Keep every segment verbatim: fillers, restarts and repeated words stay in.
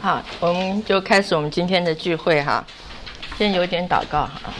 好，我们就开始我们今天的聚会哈。先有点祷告哈。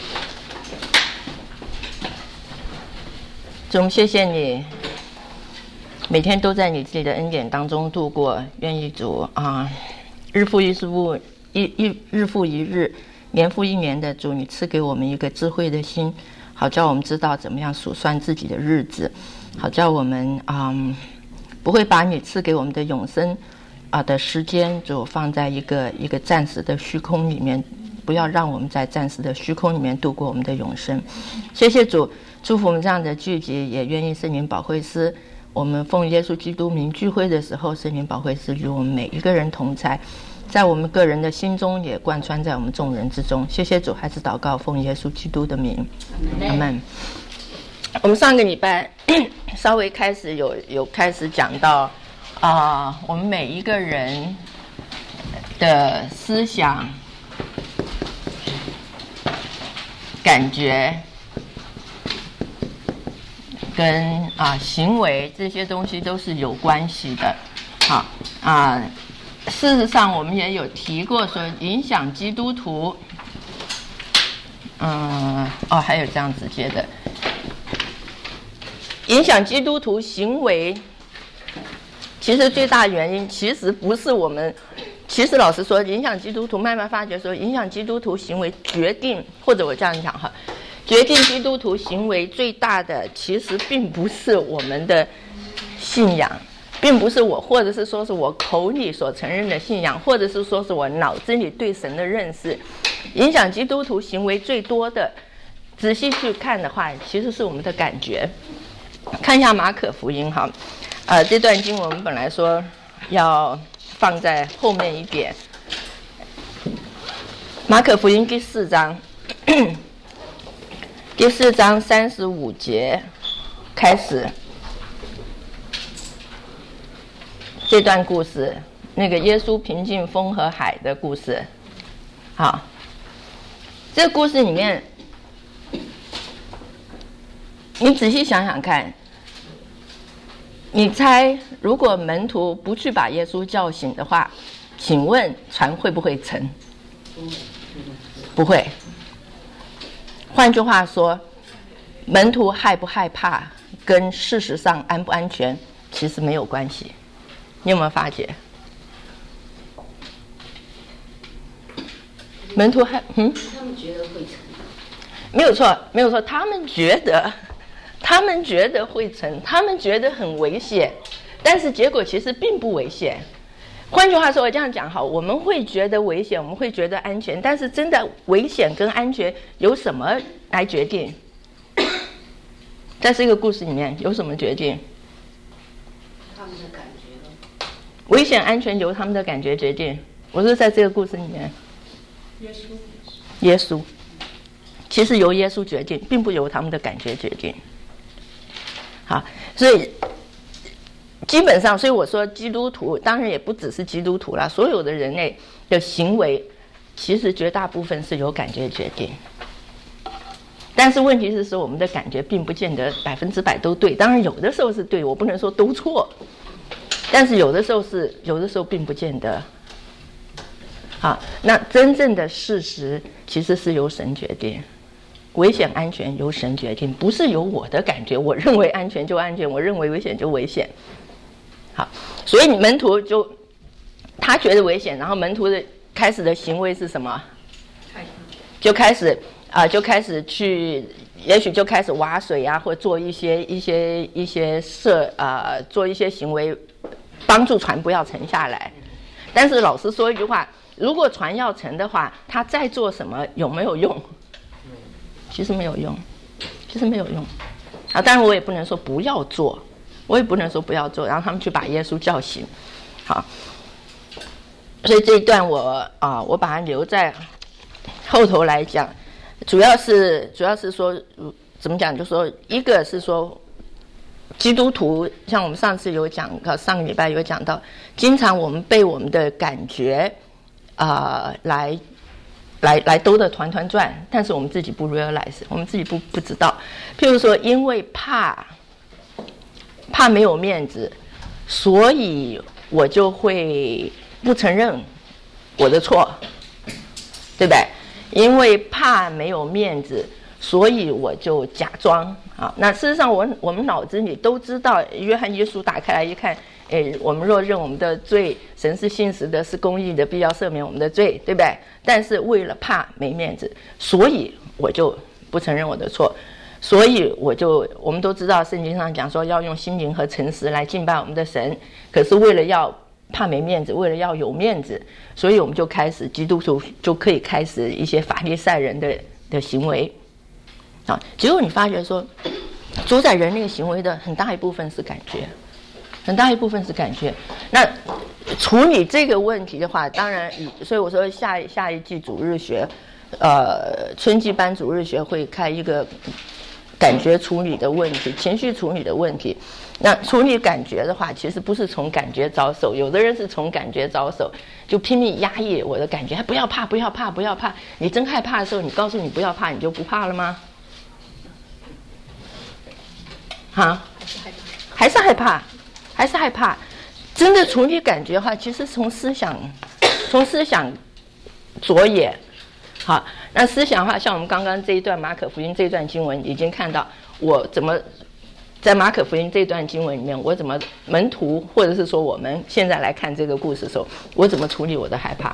主，我们谢谢你，每天都在你自己的恩典当中度过，愿意主啊，日复一日，一一日复一日，年复一年的主，你赐给我们一个智慧的心，好叫我们知道怎么样数算自己的日子，好叫我们啊、嗯、不会把你赐给我们的永生啊的时间主放在一个一个暂时的虚空里面，不要让我们在暂时的虚空里面度过我们的永生。谢谢主，祝福我们这样的聚集，也愿意圣灵保惠师，我们奉耶稣基督名聚会的时候，圣灵保惠师与我们每一个人同在，在我们个人的心中也贯穿在我们众人之中。谢谢主，还是祷告奉耶稣基督的名，阿们。我们上个礼拜稍微开始有有开始讲到啊、呃，我们每一个人的思想、感觉跟啊、呃、行为这些东西都是有关系的。好啊、呃，事实上我们也有提过说影响基督徒，嗯哦还有这样直接的。影响基督徒行为，其实最大的原因其实不是我们，其实老实说，影响基督徒慢慢发觉说，影响基督徒行为决定，或者我这样讲哈，决定基督徒行为最大的，其实并不是我们的信仰，并不是我，或者是说是我口里所承认的信仰，或者是说是我脑子里对神的认识。影响基督徒行为最多的，仔细去看的话，其实是我们的感觉。看一下马可福音哈，呃，这段经文我们本来说要放在后面一点。马可福音第四章，第四章三十五节开始，这段故事，那个耶稣平静风和海的故事。好，这个故事里面，你仔细想想看，你猜如果门徒不去把耶稣叫醒的话，请问船会不会沉？不会。换句话说，门徒害不害怕跟事实上安不安全其实没有关系。你有没有发觉？门徒害嗯？ 他们觉得会沉。 没有错，没有错，他们觉得。他们觉得会沉，他们觉得很危险，但是结果其实并不危险。换句话说，我这样讲好，我们会觉得危险，我们会觉得安全，但是真的危险跟安全由什么来决定？在这个故事里面有什么决定？ 他们的感觉。 危险安全由他们的感觉决定。我说在这个故事里面， 耶稣。 耶稣，其实由耶稣决定，并不由他们的感觉决定。好，所以基本上，所以我说基督徒当然也不只是基督徒啦，所有的人类的行为其实绝大部分是由感觉决定。但是问题是说，我们的感觉并不见得百分之百都对，当然有的时候是对，我不能说都错，但是有的时候是，有的时候并不见得。好，那真正的事实其实是由神决定。危险安全由神决定，不是由我的感觉，我认为安全就安全，我认为危险就危险。好，所以你门徒就他觉得危险，然后门徒的开始的行为是什么？就开始啊、呃，就开始去，也许就开始挖水啊，或做一些一些一些设啊、呃，做一些行为，帮助船不要沉下来。但是老实说一句话，如果船要沉的话，他再做什么有没有用？其实没有用，其实没有用啊！当然我也不能说不要做，我也不能说不要做，然后他们去把耶稣叫醒。好，所以这一段我啊，我把它留在后头来讲，主要是主要是说怎么讲，就说一个是说基督徒，像我们上次有讲到，上个礼拜有讲到，经常我们被我们的感觉啊、呃、来。来来兜得团团转，但是我们自己不 realize， 我们自己不不知道。譬如说，因为怕怕没有面子，所以我就会不承认我的错，对不对？因为怕没有面子，所以我就假装啊。那事实上我，我我们脑子里都知道，约翰一书打开来一看，哎，我们若认我们的罪，神是信实的，是公义的，必要赦免我们的罪，对不对？但是为了怕没面子，所以我就不承认我的错，所以我就我们都知道，圣经上讲说要用心灵和诚实来敬拜我们的神，可是为了要怕没面子，为了要有面子，所以我们就开始基督徒就可以开始一些法利赛人的的行为啊。结果你发觉说，主宰人那个行为的很大一部分是感觉，很大一部分是感觉。那处理这个问题的话，当然，所以我说下下一季主日学，呃，春季班主日学会开一个感觉处理的问题，情绪处理的问题。那处理感觉的话，其实不是从感觉着手，有的人是从感觉着手，就拼命压抑我的感觉，不要怕，不要怕，不要怕。你真害怕的时候，你告诉你不要怕，你就不怕了吗？啊？还是害怕，还是害怕。真的处理感觉的话，其实从思想，从思想着眼。好，那思想的话，像我们刚刚这一段马可福音这段经文已经看到，我怎么在马可福音这段经文里面，我怎么门徒或者是说我们现在来看这个故事的时候，我怎么处理我的害怕？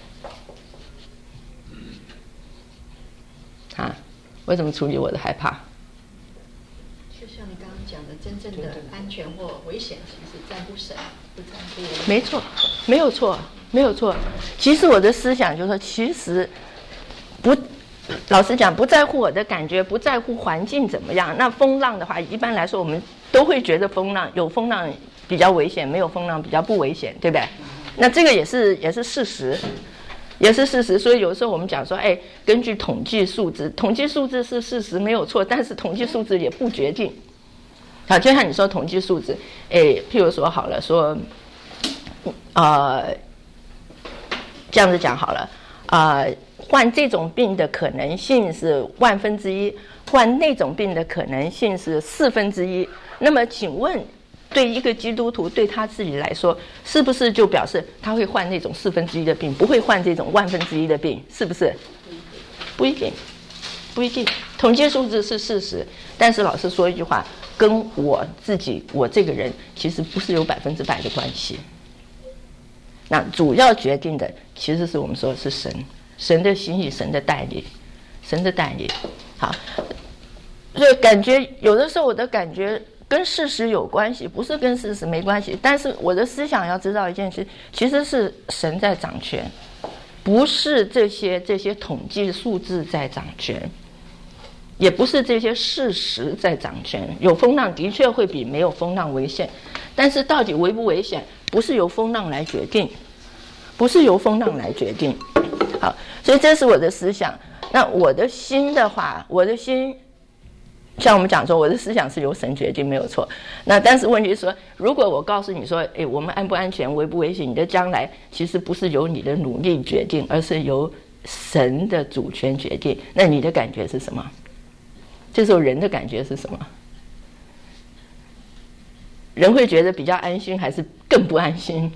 啊，我怎么处理我的害怕？ 就像你刚刚讲的，真正的安全或危险，其实在乎神，不在乎人。 没错，没有错，没有错。其实我的思想就是说，其实不，老实讲，不在乎我的感觉，不在乎环境怎么样。那风浪的话，一般来说我们都会觉得风浪有风浪比较危险，没有风浪比较不危险，对不对？那这个也是也是事实。也是事实，所以有时候我们讲说，哎，根据统计数字，统计数字是事实没有错，但是统计数字也不决定。好，就像你说统计数字，哎，譬如说好了，说，呃，这样子讲好了，呃，患这种病的可能性是万分之一，患那种病的可能性是四分之一。那么，请问？对一个基督徒，对他自己来说，是不是就表示他会患那种四分之一的病，不会患这种万分之一的病？是不是？不一定，不一定。统计数字是事实，但是老师说一句话，跟我自己，我这个人其实不是有百分之百的关系。那主要决定的其实是我们说的是神，神的心意，神的带领，神的带领。好，所以感觉有的时候我的感觉。跟事实有关系，不是跟事实没关系。但是我的思想要知道一件事，其实是神在掌权，不是这些这些统计数字在掌权，也不是这些事实在掌权。有风浪的确会比没有风浪危险，但是到底危不危险，不是由风浪来决定，不是由风浪来决定。好，所以这是我的思想。那我的心的话，我的心。像我们讲说，我的思想是由神决定，没有错。那但是问题是说，如果我告诉你说，哎，我们安不安全、危不危险，你的将来其实不是由你的努力决定，而是由神的主权决定。那你的感觉是什么？这时候人的感觉是什么？人会觉得比较安心，还是更不安心？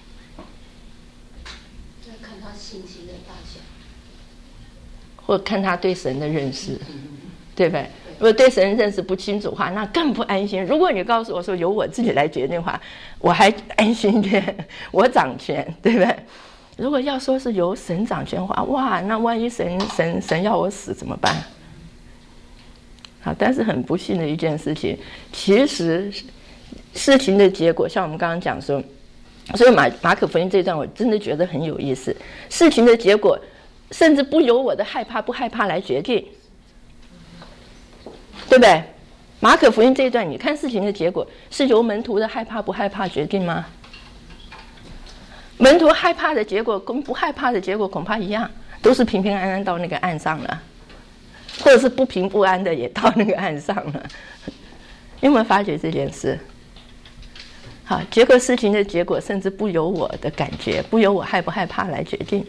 要看他信息的大小， 或看他对神的认识，对不对？如果对神认识不清楚的话，那更不安心。如果你告诉我说由我自己来决定的话，我还安心一点，我掌权，对不对？如果要说是由神掌权的话，哇，那万一神神神要我死怎么办？好，但是很不幸的一件事情，其实事情的结果，像我们刚刚讲说，所以马马可福音这段我真的觉得很有意思。事情的结果，甚至不由我的害怕不害怕来决定。对不对？马可福音这一段，你看事情的结果是由门徒的害怕不害怕决定吗？门徒害怕的结果跟不害怕的结果恐怕一样，都是平平安安到那个岸上了，或者是不平不安的也到那个岸上了。你有没有发觉这件事？好，结果事情的结果甚至不由我的感觉，不由我害不害怕来决定。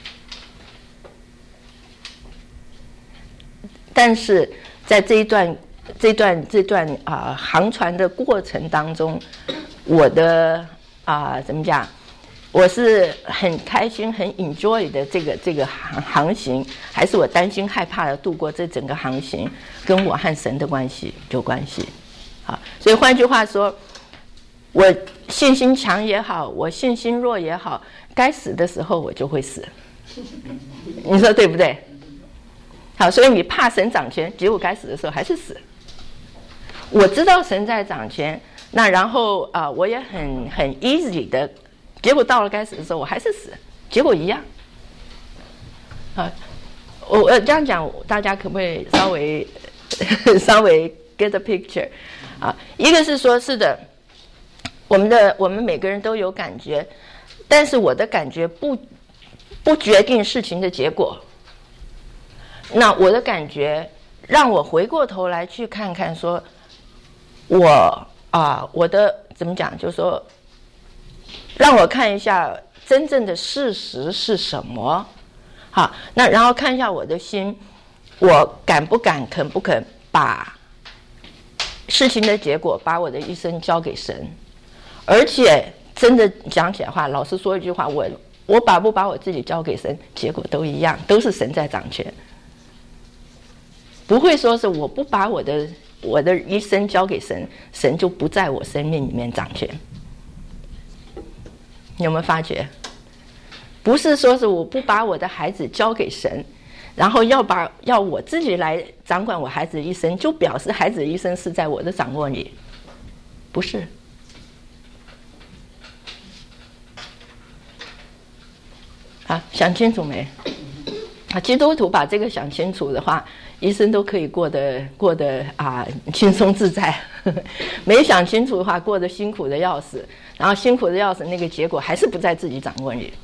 但是在这一段、这段、这段啊、呃、航船的过程当中，我的啊、呃、怎么讲？ 我是很开心、很 enjoy 的这个这个航航行，还是我担心害怕的度过这整个航行，跟我和神的关系有关系。好，所以换句话说，我信心强也好，我信心弱也好，该死的时候我就会死。你说对不对？好，所以你怕神掌权，结果该死的时候还是死。我知道神在掌权，那然后啊、呃，我也很很 easy 的，结果到了该死的时候我还是死，结果一样。啊，我我这样讲，大家可不可以稍微稍微 get the picture？ 啊，一个是说是的，我们的我们每个人都有感觉，但是我的感觉不不决定事情的结果。那我的感觉让我回过头来去看看说，我啊，我的怎么讲？就是说，让我看一下真正的事实是什么。好，那然后看一下我的心，我敢不敢、肯不肯把事情的结果，把我的一生交给神？而且真的讲起来话，老实说一句话，我我把不把我自己交给神，结果都一样，都是神在掌权。不会说是我不把我的我的一生交给神，神就不在我生命里面掌权。你有没有发觉？不是说是我不把我的孩子交给神，然后要把要我自己来掌管我孩子的一生，就表示孩子的一生是在我的掌握里，不是。啊，想清楚没？啊，基督徒把这个想清楚的话，一生都可以过得过得啊轻松自在。没想清楚的话，过得辛苦的要死，然后辛苦的要死，那个结果还是不在自己掌握里。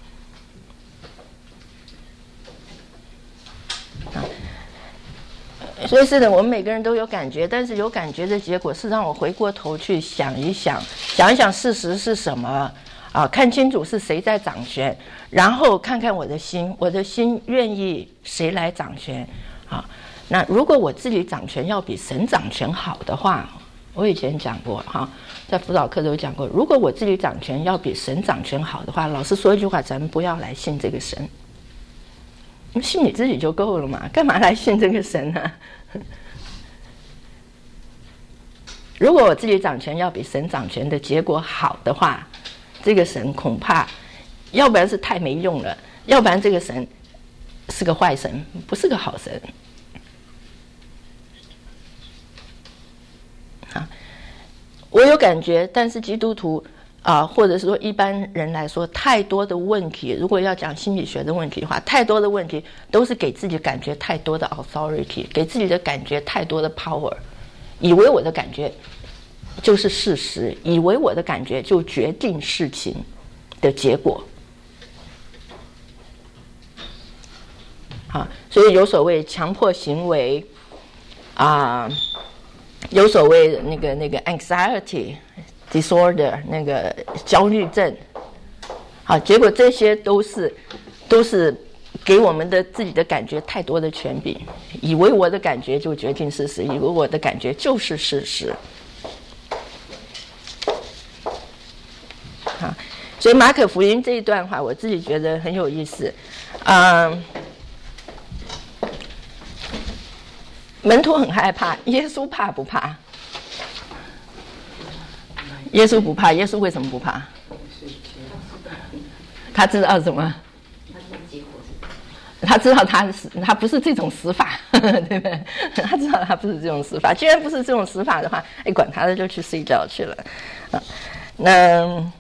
啊，所以是的，我们每个人都有感觉，但是有感觉的结果是让我回过头去想一想，想一想事实是什么。啊，看清楚是谁在掌权，然后看看我的心，我的心愿意谁来掌权啊？那如果我自己掌权要比神掌权好的话，我以前讲过哈，在辅导课都有讲过，如果我自己掌权要比神掌权好的话，老实说一句话，咱们不要来信这个神，你信你自己就够了嘛，干嘛来信这个神呢？如果我自己掌权要比神掌权的结果好的话，这个神恐怕，要不然是太没用了，要不然这个神是个坏神，不是个好神。啊，我有感觉，但是基督徒啊、呃，或者是说一般人来说，太多的问题，如果要讲心理学的问题的话，太多的问题都是给自己感觉太多的 authority， 给自己的感觉太多的 power， 以为我的感觉就是事实，以为我的感觉就决定事情的结果。啊，所以有所谓强迫行为啊、呃，有所谓那个那个 anxiety disorder 那个焦虑症。好，结果这些都是都是给我们的自己的感觉太多的权柄，以为我的感觉就决定事实，以为我的感觉就是事实。啊，所以马可福音这一段话，我自己觉得很有意思。嗯，门徒很害怕，耶稣怕不怕？耶稣不怕，耶稣为什么不怕？他知道什么？他知道他是他不是这种死法，对不对？他知道他不是这种死法。既然不是这种死法的话，哎，管他的，就去睡觉去了。啊，那。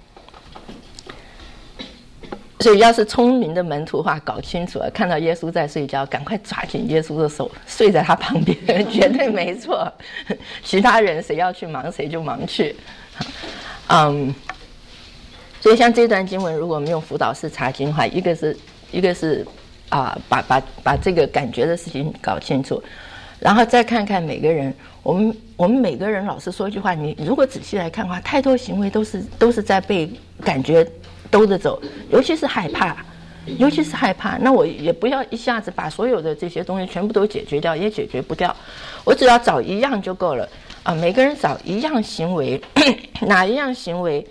所以要是聪明的门徒的话，搞清楚了，看到耶稣在睡觉，赶快抓紧耶稣的手，睡在他旁边，绝对没错。其他人谁要去忙谁就忙去。嗯，所以像这段经文，如果我们用辅导式查经的话，一个是一个是啊、呃，把把把这个感觉的事情搞清楚，然后再看看每个人，我们我们每个人，老实说一句话，你如果仔细来看的话，太多行为都是都是在被感觉兜着走，尤其是害怕，尤其是害怕。那我也不要一下子把所有的这些东西全部都解决掉，也解决不掉。我只要找一样就够了啊、呃！每个人找一样行为，哪一样行为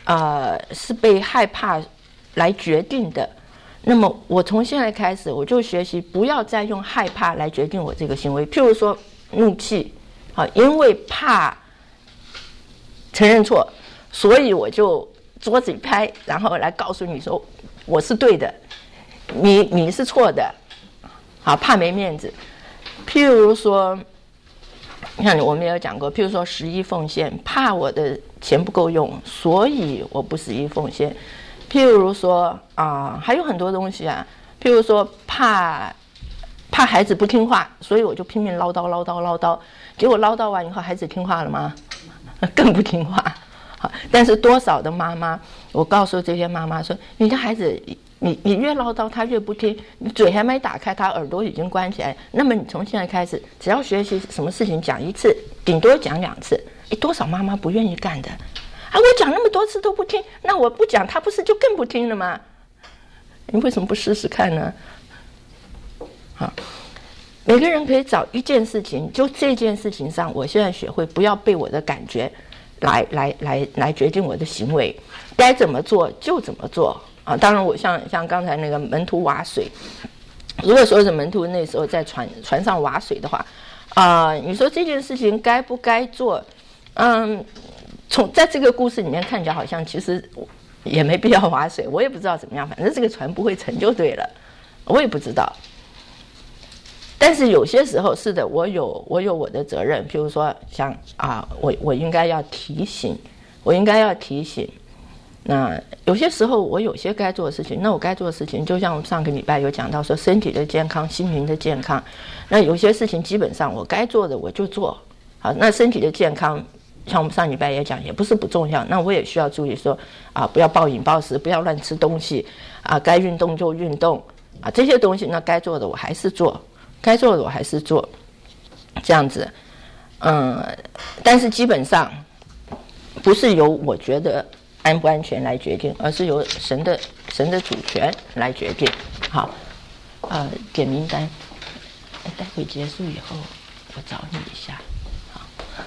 呃是被害怕来决定的，那么我从现在开始，我就学习不要再用害怕来决定我这个行为。譬如说怒气，啊，因为怕承认错，所以我就桌子一拍，然后来告诉你说我是对的，你你是错的，好，怕没面子。譬如说，像我们也有讲过，譬如说十一奉献，怕我的钱不够用，所以我不十一奉献。譬如说啊、呃，还有很多东西啊，譬如说怕怕孩子不听话，所以我就拼命唠叨唠叨唠叨，结果唠叨完以后，孩子听话了吗？更不听话。好，但是多少的妈妈，我告诉这些妈妈说，你的孩子，你你越唠叨他越不听，你嘴还没打开，他耳朵已经关起来。那么你从现在开始，只要学习什么事情讲一次，顶多讲两次。诶，多少妈妈不愿意干的？啊，我讲那么多次都不听，那我不讲，他不是就更不听了吗？你为什么不试试看呢？好，每个人可以找一件事情，就这件事情上，我现在学会不要被我的感觉来来来来决定我的行为，该怎么做就怎么做啊！当然，我像像刚才那个门徒划水，如果说是门徒那时候在船船上划水的话，啊、呃，你说这件事情该不该做？嗯，从在这个故事里面看起来好像其实也没必要划水，我也不知道怎么样，反正这个船不会沉就对了，我也不知道。但是有些时候是的，我有我有我的责任，譬如说像啊，我我应该要提醒，我应该要提醒。那有些时候我有些该做的事情，那我该做的事情，就像我们上个礼拜有讲到说身体的健康、心灵的健康。那有些事情基本上我该做的我就做。好，那身体的健康，像我们上礼拜也讲，也不是不重要。那我也需要注意说啊，不要暴饮暴食，不要乱吃东西啊，该运动就运动啊，这些东西那该做的我还是做。该做的我还是做，这样子，嗯，但是基本上不是由我觉得安不安全来决定，而是由神的神的主权来决定。好，呃，点名单，待会结束以后我找你一下。好，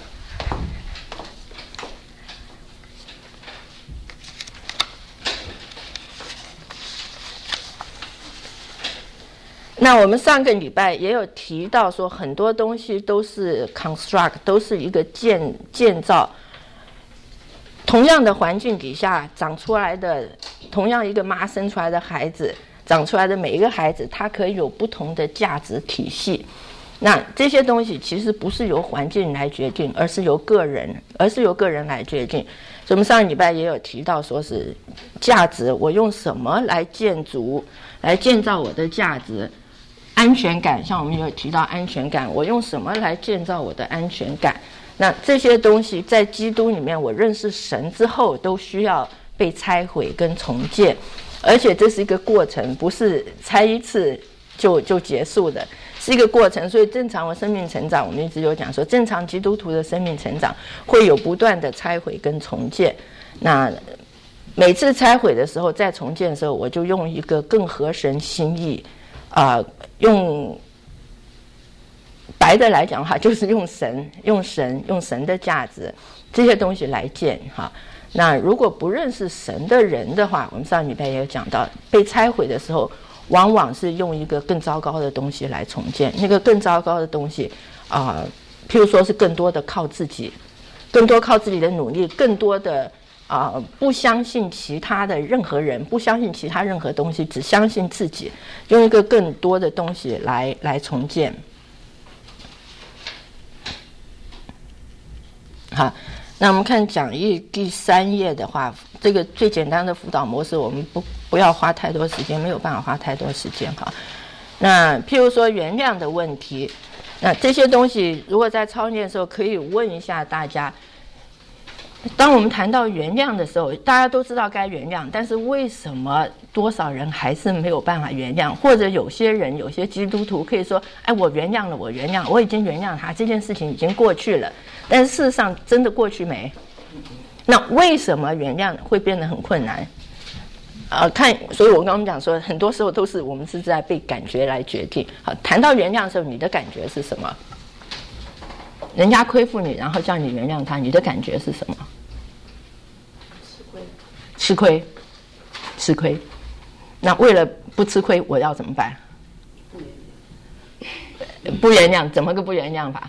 那我们上个礼拜也有提到说，很多东西都是 construct， 都是一个建建造。同样的环境底下长出来的，同样一个妈生出来的孩子，长出来的每一个孩子，它可以有不同的价值体系。那这些东西其实不是由环境来决定，而是由个人，而是由个人来决定。所以我们上个礼拜也有提到，说是价值，我用什么来建筑，来建造我的价值。安全感，像我们有提到安全感，我用什么来建造我的安全感？那这些东西在基督里面，我认识神之后，都需要被拆毁跟重建，而且这是一个过程，不是拆一次就就结束的，是一个过程。所以正常的生命成长，我们一直有讲说，正常基督徒的生命成长会有不断的拆毁跟重建。那每次拆毁的时候，再重建的时候，我就用一个更合神心意。啊、呃，用白的来讲的话，就是用神、用神、用神的价值这些东西来建哈。那如果不认识神的人的话，我们上礼拜也有讲到，被拆毁的时候，往往是用一个更糟糕的东西来重建。那个更糟糕的东西啊、呃，譬如说是更多的靠自己，更多靠自己的努力，更多的。啊、呃，不相信其他的任何人，不相信其他任何东西，只相信自己，用一个更多的东西来来重建。好，那我们看讲义第三页的话，这个最简单的辅导模式，我们不不要花太多时间，没有办法花太多时间哈。那譬如说原谅的问题，那这些东西如果在操练的时候，可以问一下大家。当我们谈到原谅的时候，大家都知道该原谅，但是为什么多少人还是没有办法原谅？或者有些人，有些基督徒可以说：“哎，我原谅了，我原谅，我已经原谅他，这件事情已经过去了。”但是事实上，真的过去没？那为什么原谅会变得很困难？呃，看，所以我刚刚讲说，很多时候都是我们是在被感觉来决定。好，谈到原谅的时候，你的感觉是什么？人家亏负你，然后叫你原谅他，你的感觉是什么？ 吃亏。 吃亏，吃亏。那为了不吃亏，我要怎么办？不原谅，怎么个不原谅法？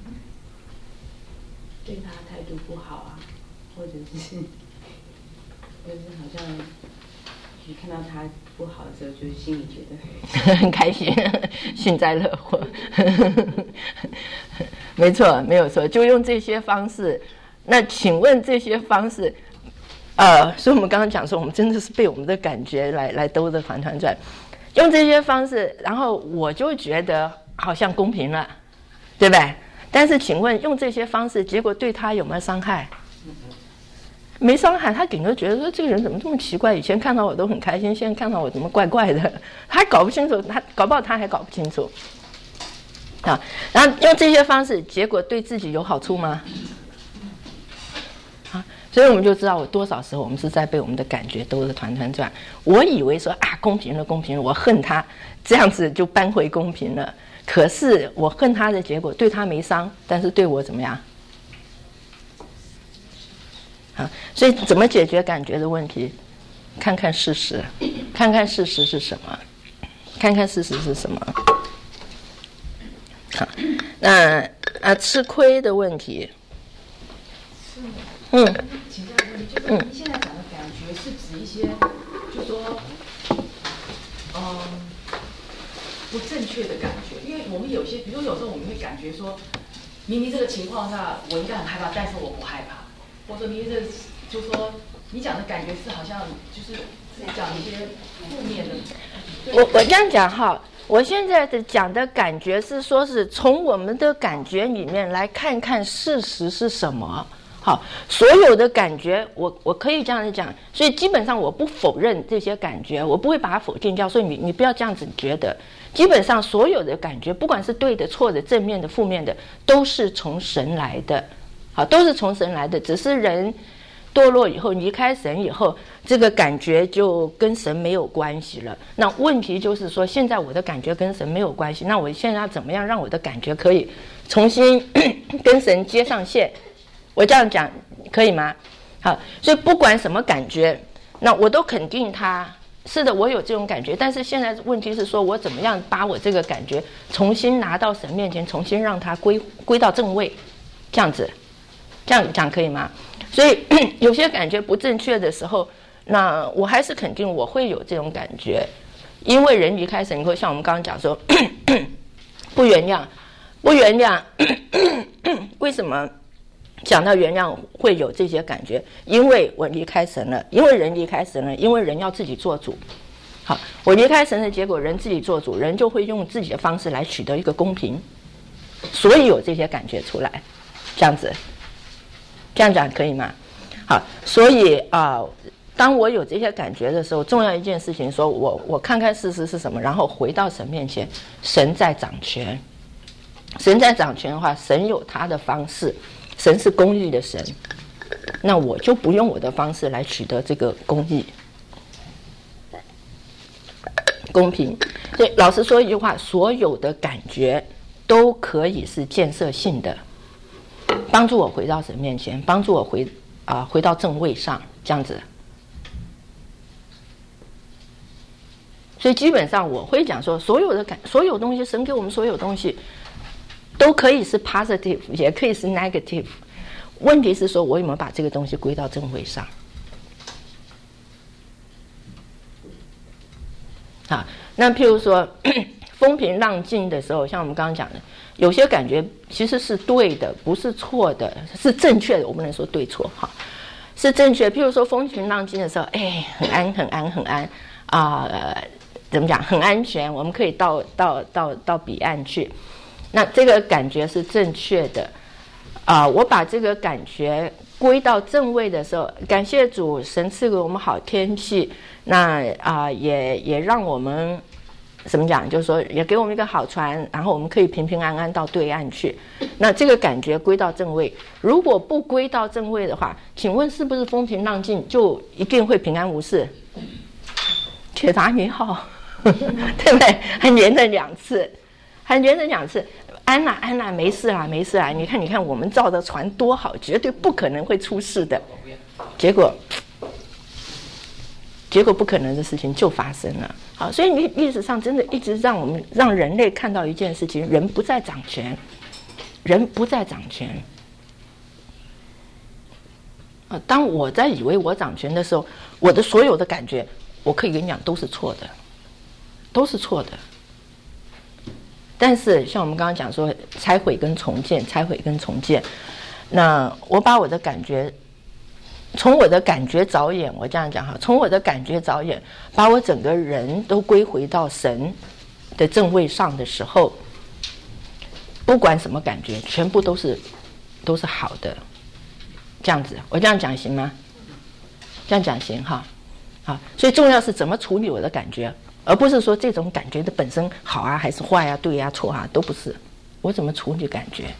对他态度不好啊，或者是，就是好像你看到他不好的时候，就心里觉得很开心，幸灾乐祸。没错，没有错，就用这些方式。那请问这些方式，呃，所以我们刚刚讲说，我们真的是被我们的感觉来来兜着团团转，用这些方式，然后我就觉得好像公平了，对不对？但是请问用这些方式，结果对他有没有伤害？没伤害，他顶多觉得说这个人怎么这么奇怪，以前看到我都很开心，现在看到我怎么怪怪的，他还搞不清楚，他搞不好他还搞不清楚啊。然后用这些方式，结果对自己有好处吗？啊，所以我们就知道，我多少时候我们是在被我们的感觉兜着团团转。我以为说啊，公平了，公平了，我恨他，这样子就扳回公平了。可是我恨他的结果对他没伤，但是对我怎么样？啊，所以怎么解决感觉的问题？看看事实，看看事实是什么？看看事实是什么？好，那啊，吃亏的问题。 嗯，请教一个问题，就是您现在讲的感觉是指一些，就说，嗯，不正确的感觉，因为我们有些，比如有时候我们会感觉说，明明这个情况下我应该很害怕，但是我不害怕，或者明明这，就说你讲的感觉是好像就是讲一些负面的。 我我这样讲哈，我现在的讲的感觉是说是从我们的感觉里面来看看事实是什么。好，所有的感觉我我可以这样子讲，所以基本上我不否认这些感觉，我不会把它否定掉，所以你你不要这样子觉得。基本上所有的感觉，不管是对的、错的、正面的、负面的，都是从神来的，好，都是从神来的。只是人堕落以后，离开神以后，这个感觉就跟神没有关系了。那问题就是说，现在我的感觉跟神没有关系，那我现在要怎么样让我的感觉可以重新跟神接上线？我这样讲可以吗？好，所以不管什么感觉，那我都肯定它。是的，我有这种感觉，但是现在问题是说，我怎么样把我这个感觉重新拿到神面前，重新让它归归到正位，这样子，这样讲可以吗？所以有些感觉不正确的时候，那我还是肯定我会有这种感觉，因为人离开神以后，像我们刚刚讲说，不原谅，不原谅，为什么？讲到原谅会有这些感觉，因为我离开神了，因为人离开神了，因为人要自己做主。好，我离开神的结果，人自己做主，人就会用自己的方式来取得一个公平，所以有这些感觉出来，这样子，这样讲可以吗？好，所以啊、呃，当我有这些感觉的时候，重要一件事情说，我我看看事实是什么，然后回到神面前，神在掌权，神在掌权的话，神有他的方式。神是公义的神，那我就不用我的方式来取得这个公义、公平。所以老实说一句话，所有的感觉都可以是建设性的，帮助我回到神面前，帮助我回啊、呃、回到正位上，这样子。所以基本上我会讲说，所有的感，所有东西，神给我们所有东西。都可以是 positive， 也可以是 negative。问题是说，我有没有把这个东西归到正位上？啊，那譬如说风平浪静的时候，像我们刚刚讲的，有些感觉其实是对的，不是错的，是正确的。我不能说对错，哈，是正确。譬如说风平浪静的时候，哎，很安，很安，很安啊、呃，怎么讲？很安全，我们可以到到到到彼岸去。那这个感觉是正确的，啊、呃，我把这个感觉归到正位的时候，感谢主，神赐给我们好天气，那啊、呃、也也让我们怎么讲，就是说也给我们一个好船，然后我们可以平平安安到对岸去。那这个感觉归到正位，如果不归到正位的话，请问是不是风平浪静就一定会平安无事？铁达尼号，对不对？还连着两次。还连着两次，安啦安啦，没事啦没事啦。你看你看，我们造的船多好，绝对不可能会出事的。结果结果不可能的事情就发生了。好，所以历历史上真的一直让我们让人类看到一件事情：人不再掌权，人不再掌权。啊，当我在以为我掌权的时候，我的所有的感觉，我可以跟你讲都是错的，都是错的。但是像我们刚刚讲说，拆毁跟重建，拆毁跟重建，那我把我的感觉，从我的感觉着眼，我这样讲哈，从我的感觉着眼，把我整个人都归回到神的正位上的时候，不管什么感觉，全部都是都是好的。这样子，我这样讲行吗？这样讲行哈。好，所以重要是怎么处理我的感觉，而不是说这种感觉的本身好啊还是坏啊对啊错啊，都不是。我怎么处理感觉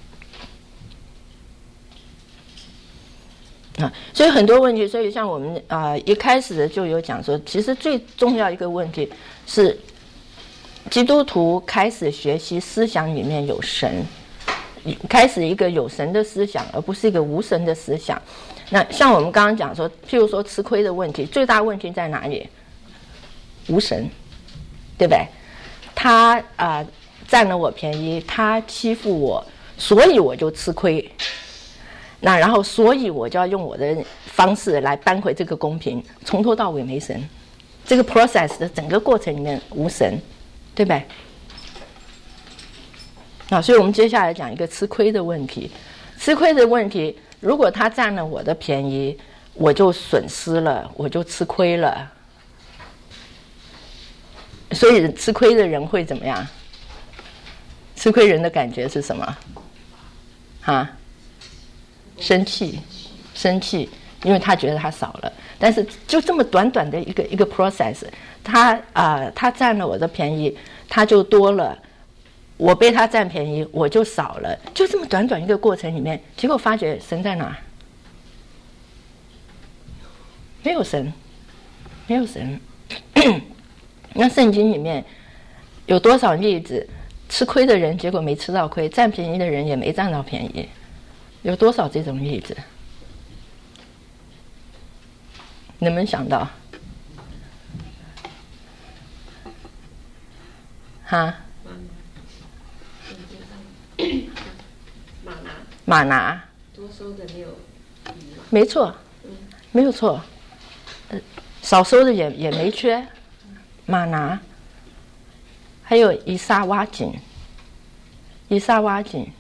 啊？所以很多问题，所以像我们啊、呃、一开始就有讲说，其实最重要一个问题是基督徒开始学习思想里面有神，开始一个有神的思想，而不是一个无神的思想。那像我们刚刚讲说，譬如说吃亏的问题，最大问题在哪里？无神，对不对？他啊、呃、占了我便宜，他欺负我，所以我就吃亏。那然后，所以我就要用我的方式来扳回这个公平，从头到尾没神。这个 process 的整个过程里面无神，对不对？啊，所以我们接下来讲一个吃亏的问题。吃亏的问题，如果他占了我的便宜，我就损失了，我就吃亏了。所以吃亏的人会怎么样？吃亏人的感觉是什么？啊？生气，生气，因为他觉得他少了。但是就这么短短的一个一个 process， 他啊、呃，他占了我的便宜，他就多了。我被他占便宜，我就少了，就这么短短一个过程里面，结果发觉神在哪？没有神，没有神。那圣经里面有多少例子，吃亏的人结果没吃到亏，占便宜的人也没占到便宜？有多少这种例子？能不能想到？哈？ 马拿， 马拿， 多收的没有余嘛？ 没错，没有错，呃，少收的也也没缺，马拿，还有以撒挖井，以撒挖井，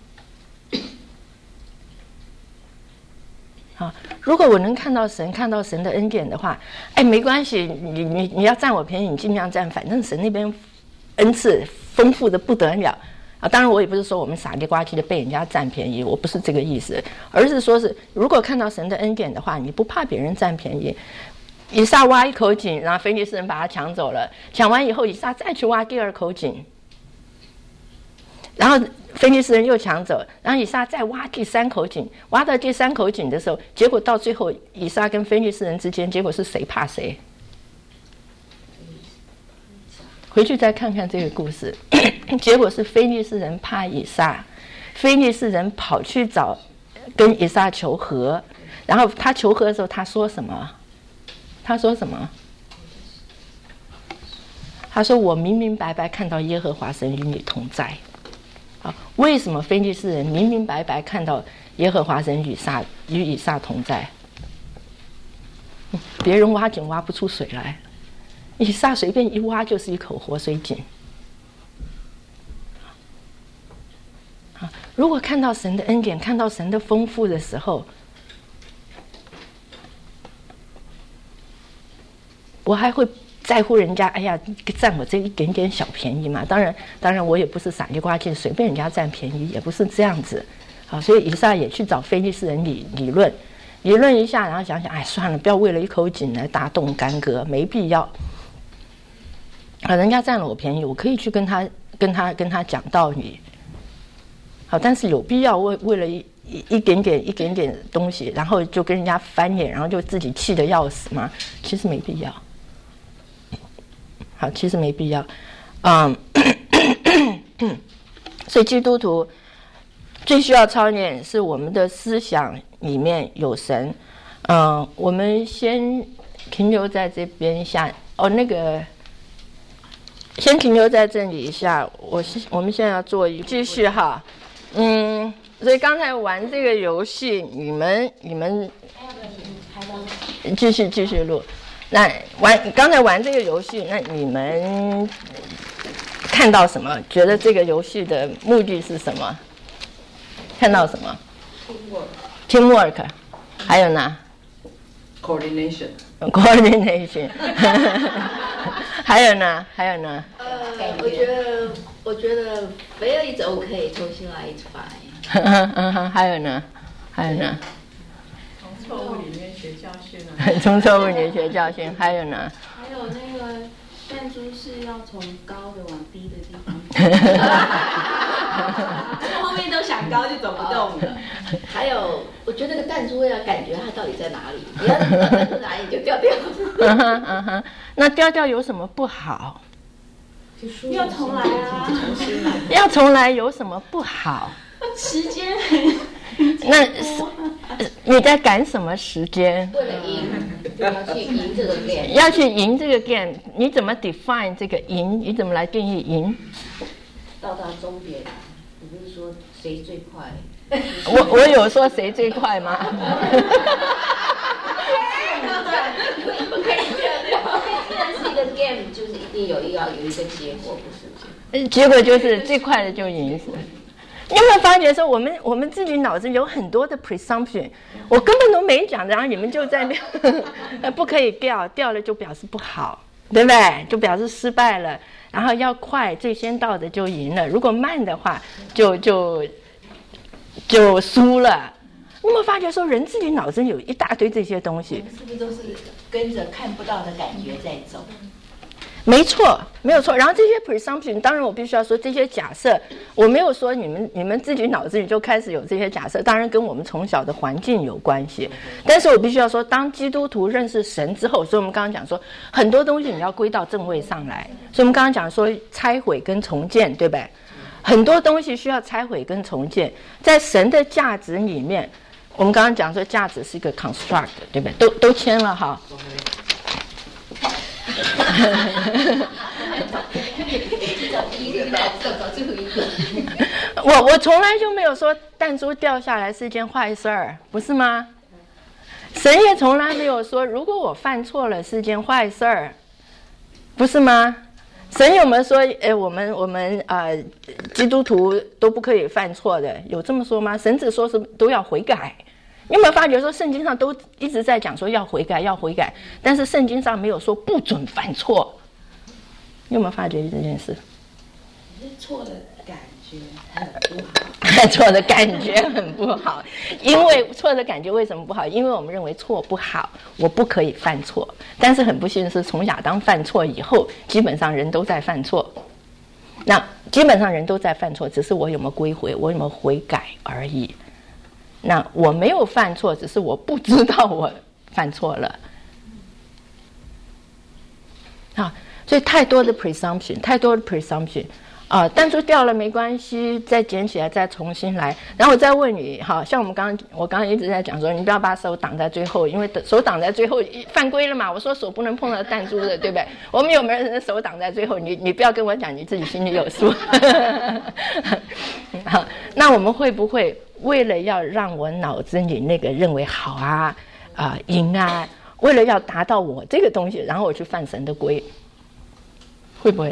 好，如果我能看到神，看到神的恩典的话，哎，没关系，你你你要占我便宜，你尽量占，反正神那边恩赐丰富的不得了。啊，当然我也不是说我们傻里呱唧的被人家占便宜，我不是这个意思，而是说是如果看到神的恩典的话，你不怕别人占便宜。以撒挖一口井，然后非利士人把他抢走了，抢完以后以撒再去挖第二口井，然后非利士人又抢走，然后以撒再挖第三口井，挖到第三口井的时候，结果到最后以撒跟非利士人之间，结果是谁怕谁？回去再看看这个故事，结果是非利士人怕以撒，非利士人跑去找跟以撒求和，然后他求和的时候，他说什么？他说什么？他说：“我明明白白看到耶和华神与你同在。”啊，为什么非利士人明明白白看到耶和华神与撒与以撒同在？别人挖井挖不出水来。以撒随便一挖就是一口活水井。啊，如果看到神的恩典，看到神的丰富的时候，我还会在乎人家？哎呀，占我这一点点小便宜嘛？当然，当然我也不是傻里呱唧，随便人家占便宜，也不是这样子。啊，所以以撒也去找非利士人理理论，理论一下，然后想想，哎，算了，不要为了一口井来大动干戈，没必要。啊，人家占了我便宜，我可以去跟他、跟他、跟他讲道理。好，但是有必要为为了一一一点点、一点点东西，然后就跟人家翻脸，然后就自己气得要死吗？其实没必要。好，其实没必要。嗯，所以基督徒最需要操练是我们的思想里面有神。嗯，我们先停留在这边一下。哦，那个先停留在这里一下。我是我们现在要做一继续哈，嗯，所以刚才玩这个游戏，你们你们继续继续录。那玩刚才玩这个游戏，那你们看到什么？觉得这个游戏的目的是什么？看到什么 ？Teamwork。Teamwork， 还有呢 coordination。 coordination， 还有呢？还有呢？ 呃，我觉得，我觉得 fail is okay， 重新来 is fine。 嗯嗯，还有呢？还有呢？ 从错误里面学教训啊。 从错误里面学教训，还有呢？ 还有那个弹珠是要从高的往低的地方。后面都想高就走不动了。 还有，我觉得那个弹珠要感觉它到底在哪里，你要弹珠哪里就掉掉。 嗯哼嗯哼，那掉掉有什么不好？ 要重来啊！ 要重来有什么不好？ 时间那你在赶什么时间？ 为了赢，就要去赢这个 game。 要去赢这个 game， 你怎么 define 这个赢？你怎么来定义赢？ 到达终点，你不是说谁最快？ 我我有说谁最快吗？ 不可以这样。既然是一个 game， 就是一定有一要有一个结果，不是？ 结果就是最快的就赢。你有没有发觉说，我们我们自己脑子有很多的 presumption， 我根本都没讲，然后你们就在那不可以掉，掉了就表示不好，对不对？就表示失败了。然后要快，最先到的就赢了；如果慢的话，就就就输了。你有没有发觉说，人自己脑子里有一大堆这些东西？ 是不是都是跟着看不到的感觉在走？ 没错，没有错。然后这些 presumption， 当然我必须要说，这些假设，我没有说你们你们自己脑子里就开始有这些假设，当然跟我们从小的环境有关系。但是我必须要说，当基督徒认识神之后，所以我们刚刚讲说，很多东西你要归到正位上来。所以我们刚刚讲说，拆毁跟重建，对不对？很多东西需要拆毁跟重建，在神的价值里面，我们刚刚讲说，价值是一个 construct， 对不对？都都签了哈。我我从来就没有说弹珠掉下来是一件坏事儿，不是吗？神也从来没有说如果我犯错了是件坏事儿，不是吗？神有没有说，哎，我们我们呃基督徒都不可以犯错的？有这么说吗？神只说是都要悔改。你有没有发觉说圣经上都一直在讲说要悔改要悔改，但是圣经上没有说不准犯错？你有没有发觉这件事？ 错的感觉很不好。 错的感觉很不好，因为错的感觉为什么不好？因为我们认为错不好，我不可以犯错。但是很不幸的是，从亚当犯错以后，基本上人都在犯错。那基本上人都在犯错，只是我有没有归回，我有没有悔改而已。那我没有犯错，只是我不知道我犯错了。啊，所以太多的 presumption， 太多的 presumption。啊，弹珠掉了没关系，再捡起来，再重新来。然后我再问你，哈，像我们刚刚，我刚刚一直在讲说，你不要把手挡在最后，因为手挡在最后犯规了嘛。我说手不能碰到弹珠的，对不对？我们有没有人手挡在最后？你你不要跟我讲，你自己心里有数。好，那我们会不会为了要让我脑子里那个认为好啊啊赢啊，为了要达到我这个东西，然后我去犯神的规，会不会？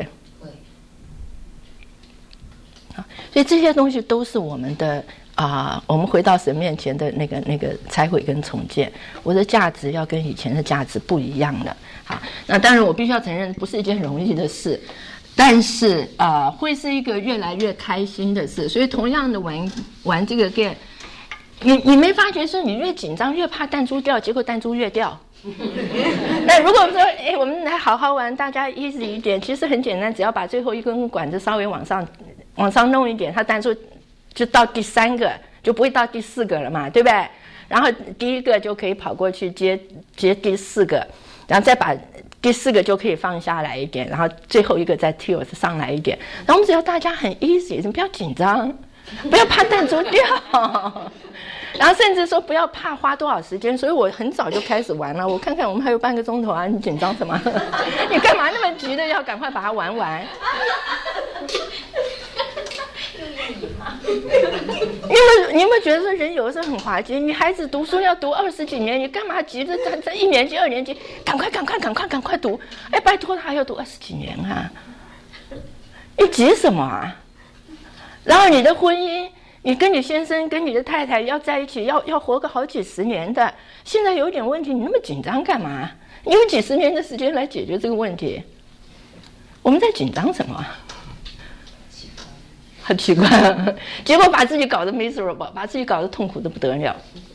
所以这些东西都是我们的啊、呃，我们回到神面前的那个那个拆毁跟重建。我的价值要跟以前的价值不一样了。好，那当然我必须要承认，不是一件容易的事，但是啊、呃，会是一个越来越开心的事。所以同样的玩玩这个 game， 你你没发觉是你越紧张越怕弹珠掉，结果弹珠越掉。那如果说，哎，我们来好好玩，大家 easy 一点，其实很简单，只要把最后一根管子稍微往上。往上弄一点，它弹珠就到第三个，就不会到第四个了嘛，对不对？然后第一个就可以跑过去接接第四个，然后再把第四个就可以放下来一点，然后最后一个再 tilt 上来一点。然后我们只要大家很 easy，你不要紧张， 不要怕弹珠掉，然后甚至说不要怕花多少时间，所以我很早就开始玩了。我看看我们还有半个钟头啊，你紧张什么？你干嘛那么急的要赶快把它玩完？你有你有没有觉得说人有的时候很滑稽？你孩子读书要读二十几年，你干嘛急着在在一年级、二年级赶快、赶快、赶快、赶快读？哎，拜托他还要读二十几年啊！你急什么啊？然后你的婚姻，你跟你先生、跟你的太太要在一起，要要活个好几十年的，现在有点问题，你那么紧张干嘛？你有几十年的时间来解决这个问题，我们在紧张什么？很奇怪，结果把自己搞得 miserable， 把自己搞得痛苦的不得了。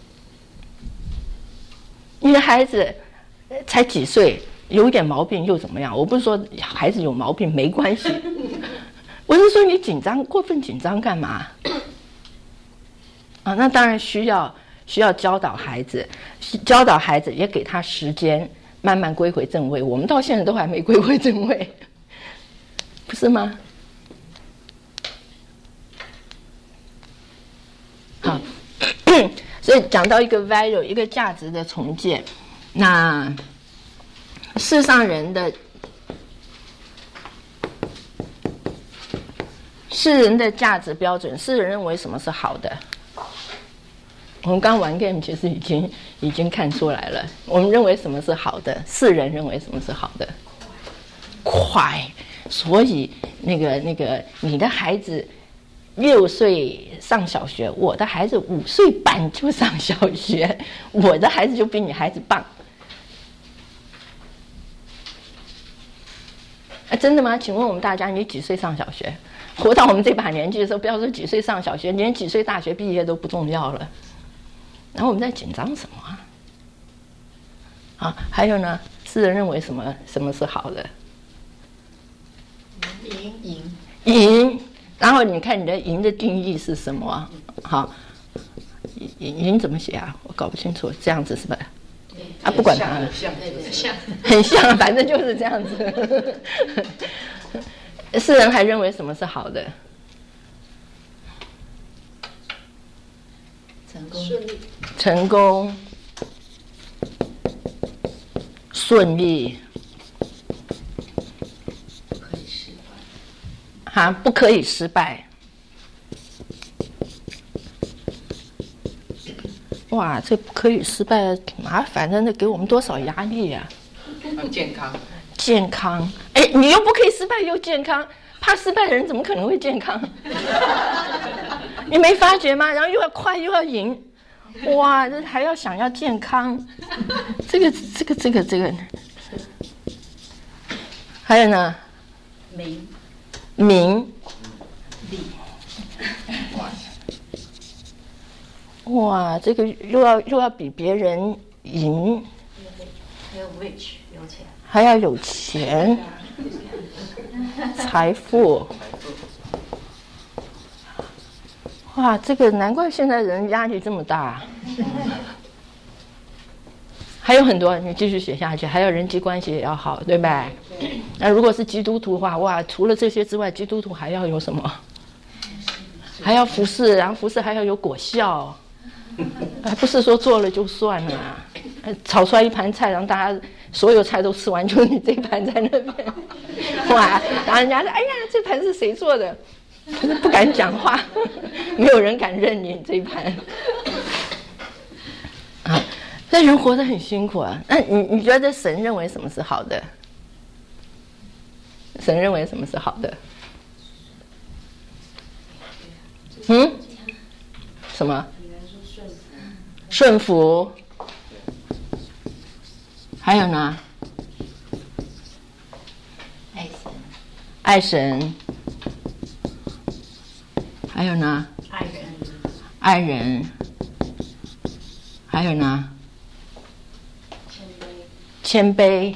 你的孩子才几岁，有一点毛病又怎么样？我不是说孩子有毛病没关系，我是说你紧张，过分紧张干嘛？啊，那当然需要需要教导孩子，教导孩子也给他时间慢慢归回正位。我们到现在都还没归回正位，不是吗？好，所以讲到一个 value， 一个价值的重建，那世上人的世人的价值标准，世人认为什么是好的？我们刚玩 game 其实已经已经看出来了，我们认为什么是好的，世人认为什么是好的？快，所以那个那个你的孩子六岁上小学，我的孩子五岁半就上小学，我的孩子就比你孩子棒。啊，真的吗？请问我们大家，你几岁上小学？活到我们这把年纪的时候，不要说几岁上小学，连几岁大学毕业都不重要了。然后我们在紧张什么啊？啊，还有呢，世人认为什么什么是好的？ 赢赢赢。然后你看你的赢的定义是什么啊？好，赢赢怎么写啊？我搞不清楚，这样子是吧？啊，不管它了， 像像很像，反正就是这样子。世人还认为什么是好的？ 成功顺利成功、顺利， 不可以失败， 哈，不可以失败。哇，这不可以失败，麻烦的，那给我们多少压力呀、 啊？健康， 健康，哎，你又不可以失败又健康，怕失败的人怎么可能会健康？你没发觉吗？然后又要快又要赢，哇，这还要想要健康，这个这个这个这个，还有呢？ 名名利， 哇，这个又要又要比别人赢， 还有 rich 有钱， 还要有钱，财富。哇，这个难怪现在人压力这么大。还有很多，你继续写下去，还有人际关系也要好，对吧？那如果是基督徒的话，哇，除了这些之外，基督徒还要有什么？还要服侍，然后服侍还要有果效，还不是说做了就算了、啊。炒出来一盘菜，然后大家所有菜都吃完，就你这一盘在那边，哇！然后人家说：“哎呀，这盘是谁做的？”可是不敢讲话，没有人敢认你这一盘。啊，这人活得很辛苦啊。那你你觉得神认为什么是好的？神认为什么是好的？嗯？什么？顺服。还有呢？ 爱神， 爱神。还有呢？ 爱人， 爱人。还有呢？谦卑。谦卑。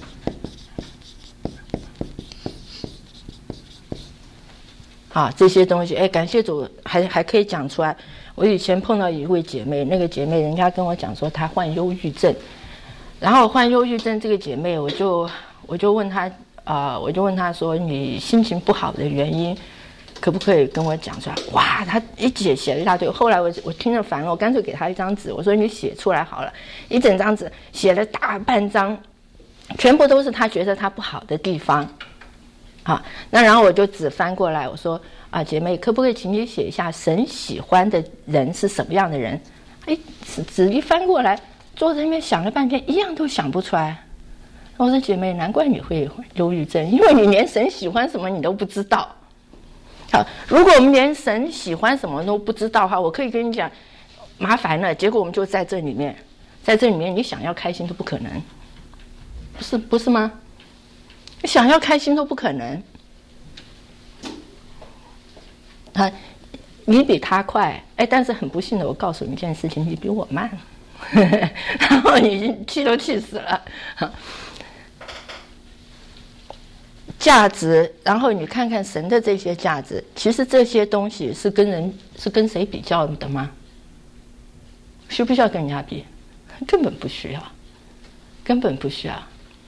好，这些东西，哎，感谢主，还还可以讲出来。我以前碰到一位姐妹，那个姐妹人家跟我讲说她患忧郁症，然后患忧郁症这个姐妹，我就我就问她啊、呃，我就问她说你心情不好的原因可不可以跟我讲出来？哇，他一写写了一大堆。后来我我听着烦了，我干脆给他一张纸，我说你写出来好了。一整张纸写了大半张，全部都是他觉得他不好的地方。好，那然后我就纸翻过来，我说啊，姐妹，可不可以请你写一下神喜欢的人是什么样的人？哎，纸一翻过来，坐在那边想了半天，一样都想不出来。我说姐妹，难怪你会忧郁症，因为你连神喜欢什么你都不知道。好，如果我们连神喜欢什么都不知道的话，我可以跟你讲，麻烦了。结果我们就在这里面，在这里面，你想要开心都不可能，不是不是吗？你想要开心都不可能。啊，你比他快，哎，但是很不幸的，我告诉你一件事情，你比我慢，然后你气都气死了。价值，然后你看看神的这些价值，其实这些东西是跟人是跟谁比较的吗？需不需要跟人家比？根本不需要，根本不需要。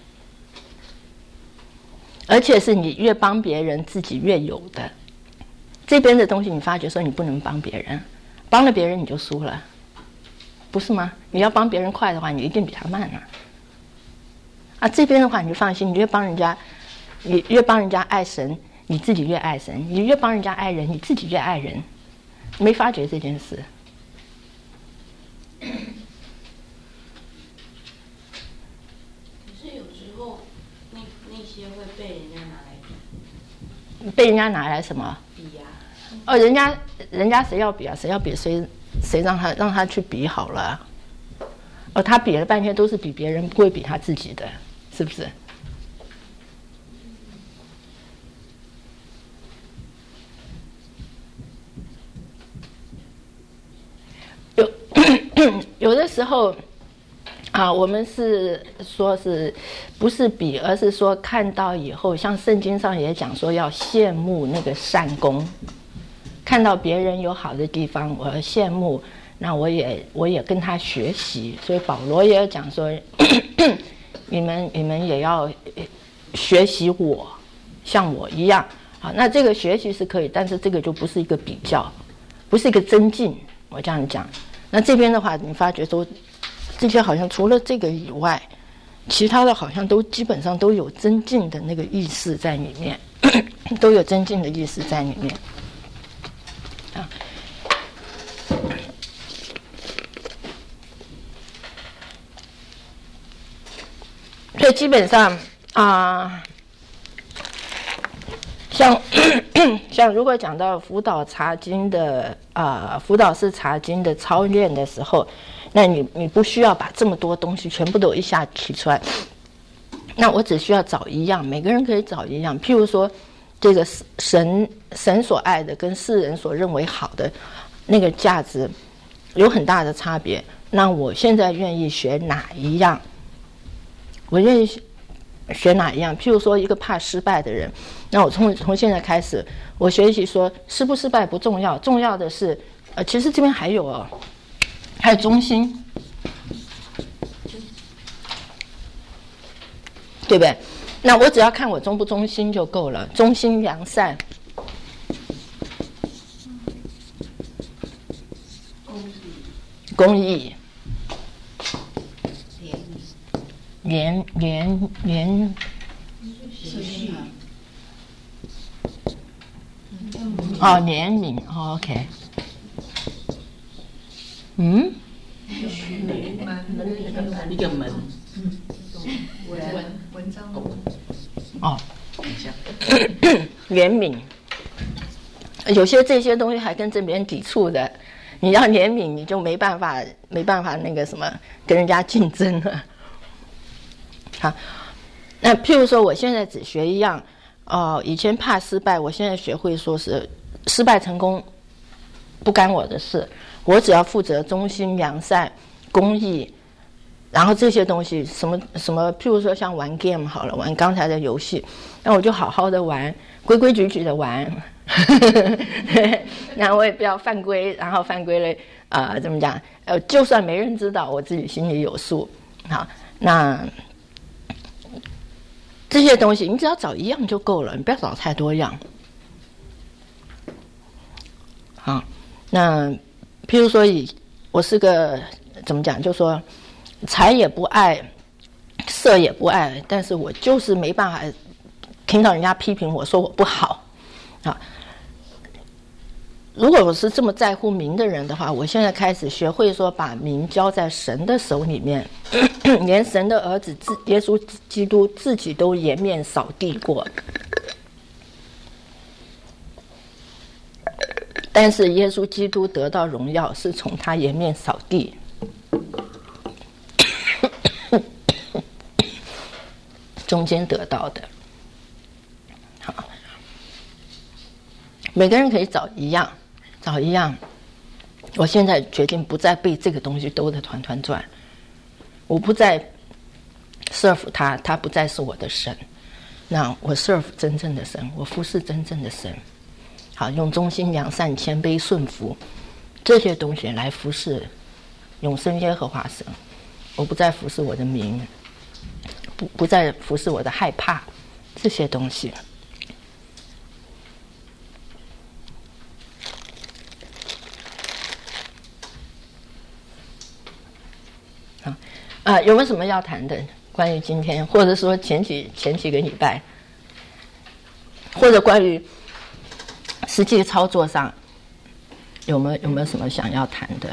而且是你越帮别人，自己越有的。这边的东西，你发觉说你不能帮别人，帮了别人你就输了，不是吗？你要帮别人快的话，你一定比他慢啊。啊，这边的话你就放心，你越帮人家。你越帮人家爱神，你自己越爱神；你越帮人家爱人，你自己越爱人。没发觉这件事？ 可是有时候那那些会被人家拿来比， 被人家拿来什么？ 比呀、 啊。哦，人家人家谁要比啊？谁要比谁谁让他让他去比好了、啊。哦，他比了半天都是比别人，不会比他自己的，是不是？有有的时候啊，我们是说是不是比，而是说看到以后，像圣经上也讲说要羡慕那个善功，看到别人有好的地方，我要羡慕，那我也我也跟他学习。所以保罗也有讲说，你们你们也要学习我，像我一样。好，那这个学习是可以，但是这个就不是一个比较，不是一个增进。我这样讲。那这边的话，你发觉说，这些好像除了这个以外，其他的好像都基本上都有增进的那个意思在里面，都有增进的意思在里面。啊，所以基本上啊、呃，像像如果讲到辅导查经的啊、呃，辅导式查经的操练的时候，那你你不需要把这么多东西全部都一下提出来，那我只需要找一样，每个人可以找一样，譬如说这个神神所爱的跟世人所认为好的那个价值有很大的差别，那我现在愿意学哪一样？我愿意学哪一样？譬如说一个怕失败的人，那我从从现在开始，我学习说失不失败不重要，重要的是，呃，其实这边还有哦，还有忠心，对不对？那我只要看我忠不忠心就够了，忠心良善，公益，怜怜怜。哦，怜悯、哦、，OK， 嗯， 一个门， 文文章的文， 哦，等一下，怜悯，有些这些东西还跟这边抵触的，你要怜悯，你就没办法，没办法那个什么跟人家竞争了。好，那譬如说，我现在只学一样。哦，以前怕失败，我现在学会说是失败成功不干我的事，我只要负责忠心良善、公益，然后这些东西什么什么，譬如说像玩 game 好了，玩刚才的游戏，那我就好好的玩，规规矩矩的玩，然后我也不要犯规，然后犯规了啊、呃，怎么讲？呃，就算没人知道，我自己心里有数。好，那。这些东西你只要找一样就够了，你不要找太多样。 啊，那譬如说以我是个怎么讲，就说财也不爱，色也不爱，但是我就是没办法听到人家批评我说我不好啊。如果我是这么在乎名的人的话，我现在开始学会说把名交在神的手里面，连神的儿子自耶稣基督自己都颜面扫地过，但是耶稣基督得到荣耀是从他颜面扫地中间得到的。好，每个人可以找一样找一样，我现在决定不再被这个东西兜得团团转，我不再 serve 他，他不再是我的神，那我 serve 真正的神，我服侍真正的神。好，用忠心良善谦卑顺服这些东西来服侍永生耶和华神，我不再服侍我的名，不不再服侍我的害怕这些东西。啊，有没有什么要谈的？关于今天，或者说前几前几个礼拜，或者关于实际操作上，有没有有没有什么想要谈的？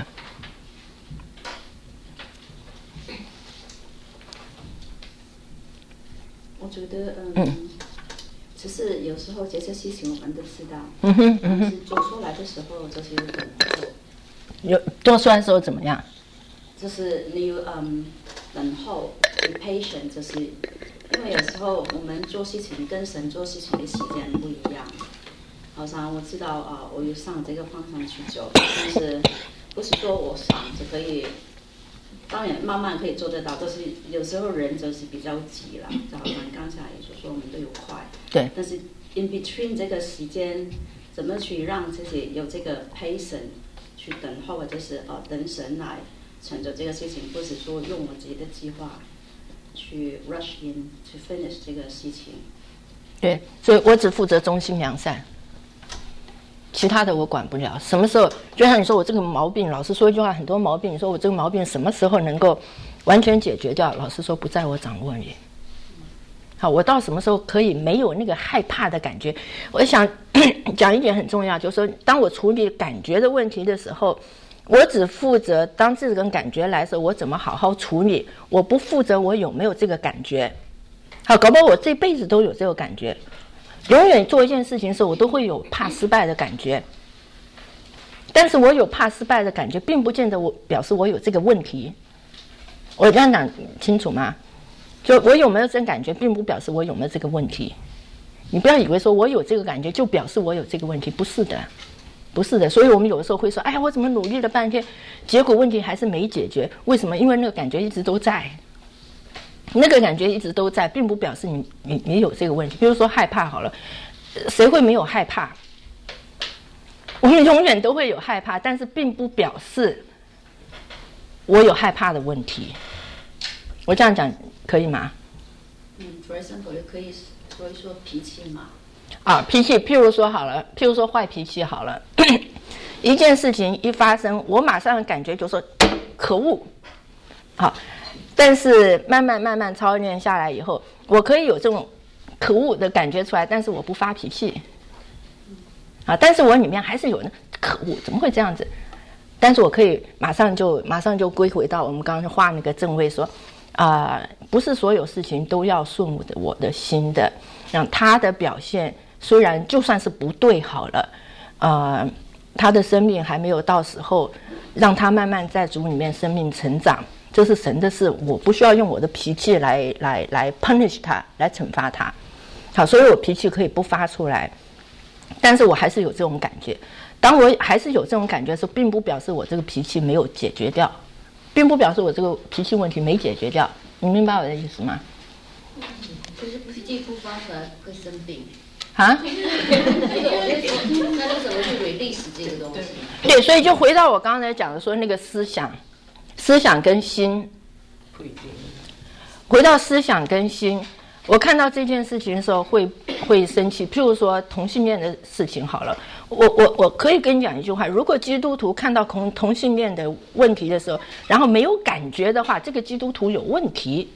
我觉得，嗯， 嗯其实有时候这些事情我们都知道， 嗯哼嗯哼， 但是做出来的时候就是有点难做。 有做出来的时候怎么样？ 就是你有嗯等候 ，be patient， 就是因为有时候我们做事情跟神做事情的时间不一样。好像我知道啊、呃，我有向这个方向去走，但是不是说我想就可以，当然慢慢可以做得到，就是有时候人就是比较急了，就好像刚才也说说我们都有快， 对， 但是 in between 这个时间，怎么去让自己有这个 patience 去等候，或者是呃等神来成就这个事情，不是说用我自己的计划去 rush in to finish 这个事情。 对，所以我只负责忠心良善，其他的我管不了。什么时候，就像你说我这个毛病，老师说一句话，很多毛病，你说我这个毛病什么时候能够完全解决掉？老师说不在我掌握里。好，我到什么时候可以没有那个害怕的感觉？我想讲一点很重要，就是说，当我处理感觉的问题的时候，我只负责当这个感觉来的时候，我怎么好好处理，我不负责我有没有这个感觉。好，搞不好我这辈子都有这个感觉，永远做一件事情的时候，我都会有怕失败的感觉。但是我有怕失败的感觉，并不见得我表示我有这个问题。我这样讲清楚吗？就我有没有这个感觉，并不表示我有没有这个问题。你不要以为说我有这个感觉就表示我有这个问题，不是的。不是的，所以我们有的时候会说，哎呀，我怎么努力了半天，结果问题还是没解决？为什么？因为那个感觉一直都在，那个感觉一直都在，并不表示你你你有这个问题。比如说害怕好了，谁会没有害怕？我们永远都会有害怕，但是并不表示我有害怕的问题。我这样讲可以吗？ 嗯 ，for example， 也可以说一说脾气嘛。 啊，脾气，譬如说好了，譬如说坏脾气好了，一件事情一发生，我马上感觉就说可恶，好，但是慢慢慢慢操练下来以后，我可以有这种可恶的感觉出来，但是我不发脾气，啊，但是我里面还是有那可恶，怎么会这样子？但是我可以马上就马上就归回到我们刚刚画那个正位说，啊、呃，不是所有事情都要顺我的我的心的，让他的表现。虽然就算是不对好了，呃，他的生命还没有到时候，让他慢慢在主里面生命成长，这是神的事，我不需要用我的脾气来来来 punish 他，来惩罚他。好，所以我脾气可以不发出来，但是我还是有这种感觉。当我还是有这种感觉的时候，并不表示我这个脾气没有解决掉，并不表示我这个脾气问题没解决掉。你明白我的意思吗？ 可是脾气不发出来会生病。 啊， 那就怎么去 release 这个东西？ 对，所以就回到我刚才讲的说那个思想，思想跟心，回到思想跟心，我看到这件事情的时候会会生气。譬如说同性恋的事情好了，我我我可以跟你讲一句话：如果基督徒看到同同性恋的问题的时候，然后没有感觉的话，这个基督徒有问题。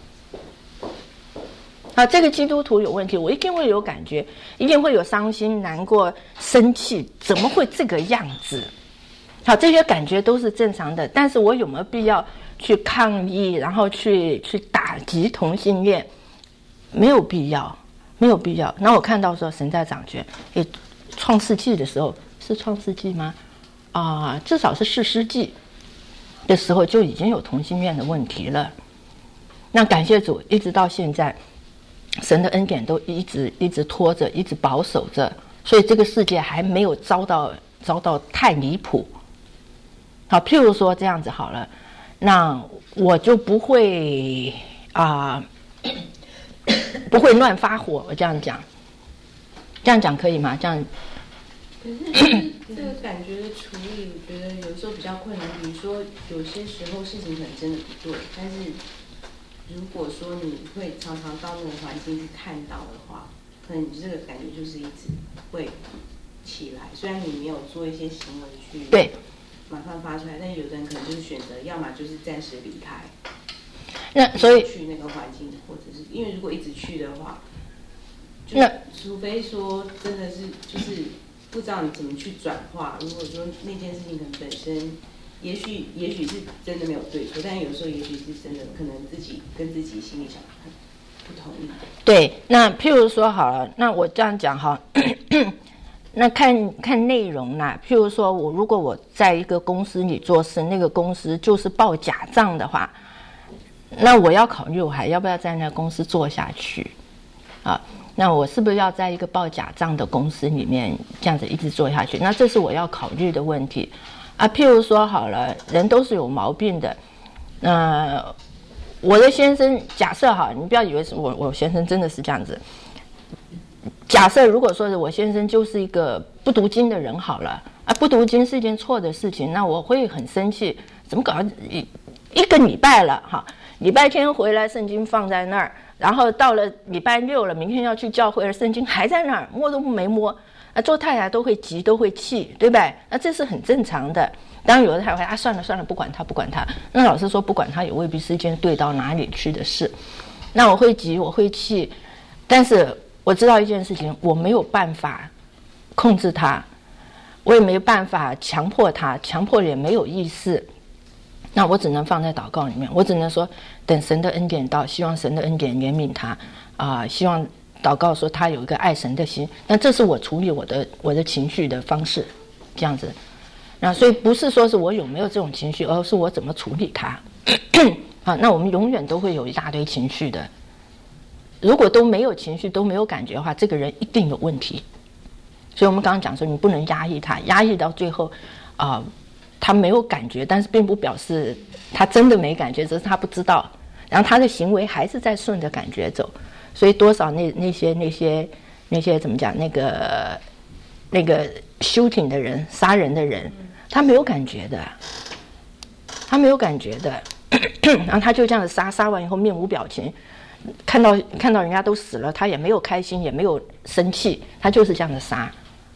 啊，这个基督徒有问题，我一定会有感觉，一定会有伤心、难过、生气，怎么会这个样子？好，这些感觉都是正常的，但是我有没有必要去抗议，然后去去打击同性恋？没有必要，没有必要。那我看到说神在掌权，诶，创世纪的时候是创世纪吗？啊、呃，至少是士师记的时候就已经有同性恋的问题了。那感谢主，一直到现在。神的恩典都一直一直拖着，一直保守着，所以这个世界还没有遭到遭到太离谱。好，譬如说这样子好了，那我就不会啊、呃，不会乱发火。我这样讲，这样讲可以吗？这样。 可是这个感觉的处理，我觉得有时候比较困难。比如说，有些时候事情可能真的不对，但是。如果说你会常常到那个环境去看到的话，可能你这个感觉就是一直会起来。虽然你没有做一些行为去对马上发出来，但有的人可能就是选择，要么就是暂时离开， 那所以去那个环境，或者是因为如果一直去的话，那除非说真的是就是不知道你怎么去转化。如果说那件事情可能本身。也许也许是真的没有对错，但有时候也许是真的可能自己跟自己心里想不同意。 对，那譬如说好了，那我这样讲哈，那看看内容啦。譬如说我如果我在一个公司里做事，那个公司就是报假账的话，那我要考虑我还要不要在那个公司做下去啊？那我是不是要在一个报假账的公司里面这样子一直做下去？那这是我要考虑的问题。啊，譬如说好了，人都是有毛病的。呃，我的先生，假设哈，你不要以为是我，我先生真的是这样子。假设如果说是我先生就是一个不读经的人好了，啊，不读经是一件错的事情，那我会很生气，怎么搞一一个礼拜了哈，礼拜天回来圣经放在那儿，然后到了礼拜六了，明天要去教会了，圣经还在那儿，摸都没摸。啊，做太太都会急，都会气，对吧？那这是很正常的。当然，有的太太啊，算了算了，不管他，不管他。那老师说，不管他也未必是一件对到哪里去的事。那我会急，我会气，但是我知道一件事情，我没有办法控制他，我也没有办法强迫他，强迫也没有意思。那我只能放在祷告里面，我只能说，等神的恩典到，希望神的恩典怜悯他啊、呃，希望。祷告说他有一个爱神的心，那这是我处理我的我的情绪的方式，这样子。那所以不是说是我有没有这种情绪，而是我怎么处理它。啊，那我们永远都会有一大堆情绪的。如果都没有情绪，都没有感觉的话，这个人一定有问题。所以我们刚刚讲说，你不能压抑他，压抑到最后，啊、呃，他没有感觉，但是并不表示他真的没感觉，只是他不知道，然后他的行为还是在顺着感觉走。所以多少那那些那些那些怎么讲？那个那个 shooting 的人，杀人的人，他没有感觉的，他没有感觉的，然后他就这样子杀，杀完以后面无表情，看到看到人家都死了，他也没有开心，也没有生气，他就是这样的杀。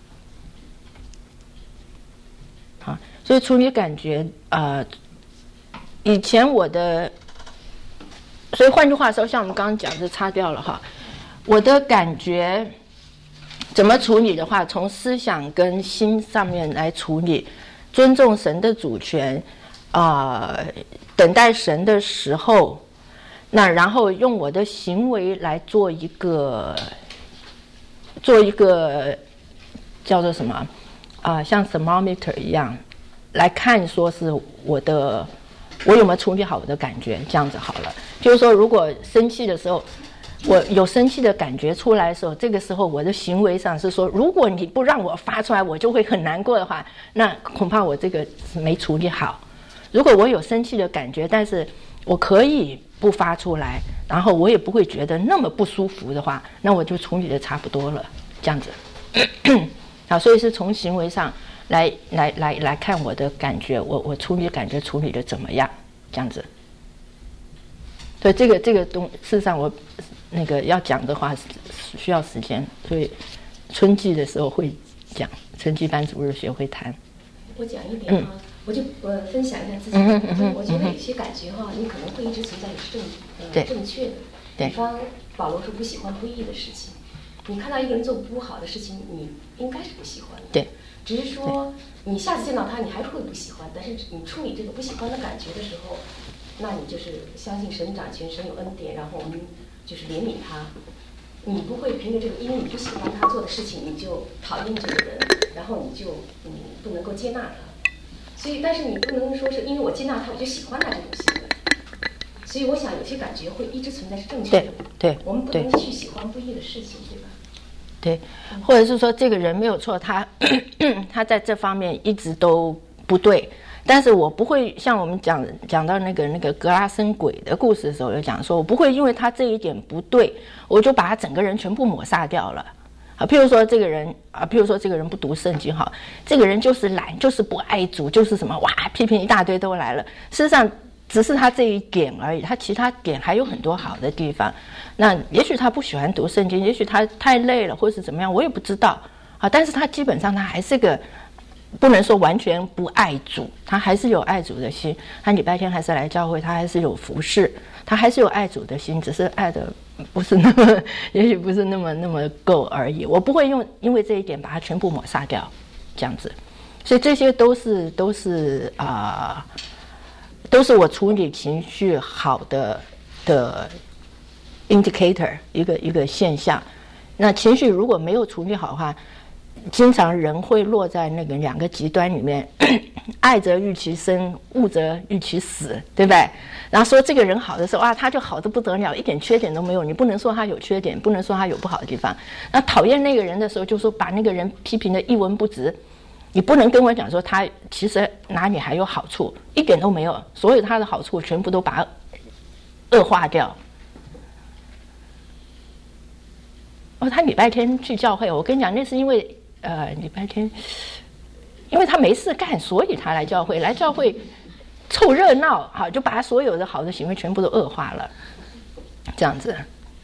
好，所以处理感觉，呃，以前我的。所以换句话说，像我们刚刚讲的擦掉了哈，我的感觉怎么处理的话，从思想跟心上面来处理，尊重神的主权，啊、呃，等待神的时候，那然后用我的行为来做一个做一个叫做什么啊、呃，像 thermometer 一样来看，说是我的。我有没有处理好我的感觉？这样子好了。就是说，如果生气的时候，我有生气的感觉出来的时候，这个时候我的行为上是说，如果你不让我发出来，我就会很难过的话，那恐怕我这个没处理好。如果我有生气的感觉，但是我可以不发出来，然后我也不会觉得那么不舒服的话，那我就处理的差不多了。这样子，好，所以是从行为上。来来来来看我的感觉，我我处理感觉处理的怎么样？这样子，所以这个这个东，事实上我那个要讲的话需要时间，所以春季的时候会讲，春季班主日学会谈。 我讲一点啊，嗯、我就呃分享一下自己的感觉。嗯、我觉得有些感觉哈，你可能会一直存在也是正呃正确的。比方保罗说不喜欢不义的事情，你看到一个人做不好的事情，你应该是不喜欢的。 对。 只是说你下次见到他，你还是会不喜欢，但是你处理这个不喜欢的感觉的时候，那你就是相信神掌权，神有恩典，然后我们就是怜悯他。你不会凭着这个，因为你不喜欢他做的事情，你就讨厌这个人，然后你就嗯不能够接纳他。所以，但是你不能说是因为我接纳他，我就喜欢他这种行为。所以，我想有些感觉会一直存在是正确的。 对对， 我们不能去喜欢不义的事情，对吧？ 对，或者是说这个人没有错，他他在这方面一直都不对，但是我不会像我们讲讲到那个那个格拉森鬼的故事的时候，有讲说我不会因为他这一点不对，我就把他整个人全部抹杀掉了啊。譬如说这个人啊，譬如说这个人不读圣经哈，这个人就是懒，就是不爱主，就是什么哇，批评一大堆都来了。事实上只是他这一点而已，他其他点还有很多好的地方。那也许他不喜欢读圣经，也许他太累了，或是怎么样，我也不知道啊。但是他基本上他还是个不能说完全不爱主，他还是有爱主的心。他礼拜天还是来教会，他还是有服侍，他还是有爱主的心，只是爱的不是那么，也许不是那么那么够而已。我不会用因为这一点把他全部抹杀掉，这样子。所以这些都是都是啊、呃，都是我处理情绪好的的。indicator 一个一个现象，那情绪如果没有处理好的话，经常人会落在那个两个极端里面，爱则欲其生，恶则欲其死，对不对？然后说这个人好的时候啊，他就好得不得了，一点缺点都没有，你不能说他有缺点，不能说他有不好的地方。那讨厌那个人的时候，就说把那个人批评得一文不值，你不能跟我讲说他其实哪里还有好处，一点都没有，所有他的好处全部都把它恶化掉。哦，他礼拜天去教会，我跟你讲，那是因为呃礼拜天，因为他没事干，所以他来教会，来教会凑热闹，好，就把他所有的好的行为全部都恶化了，这样子。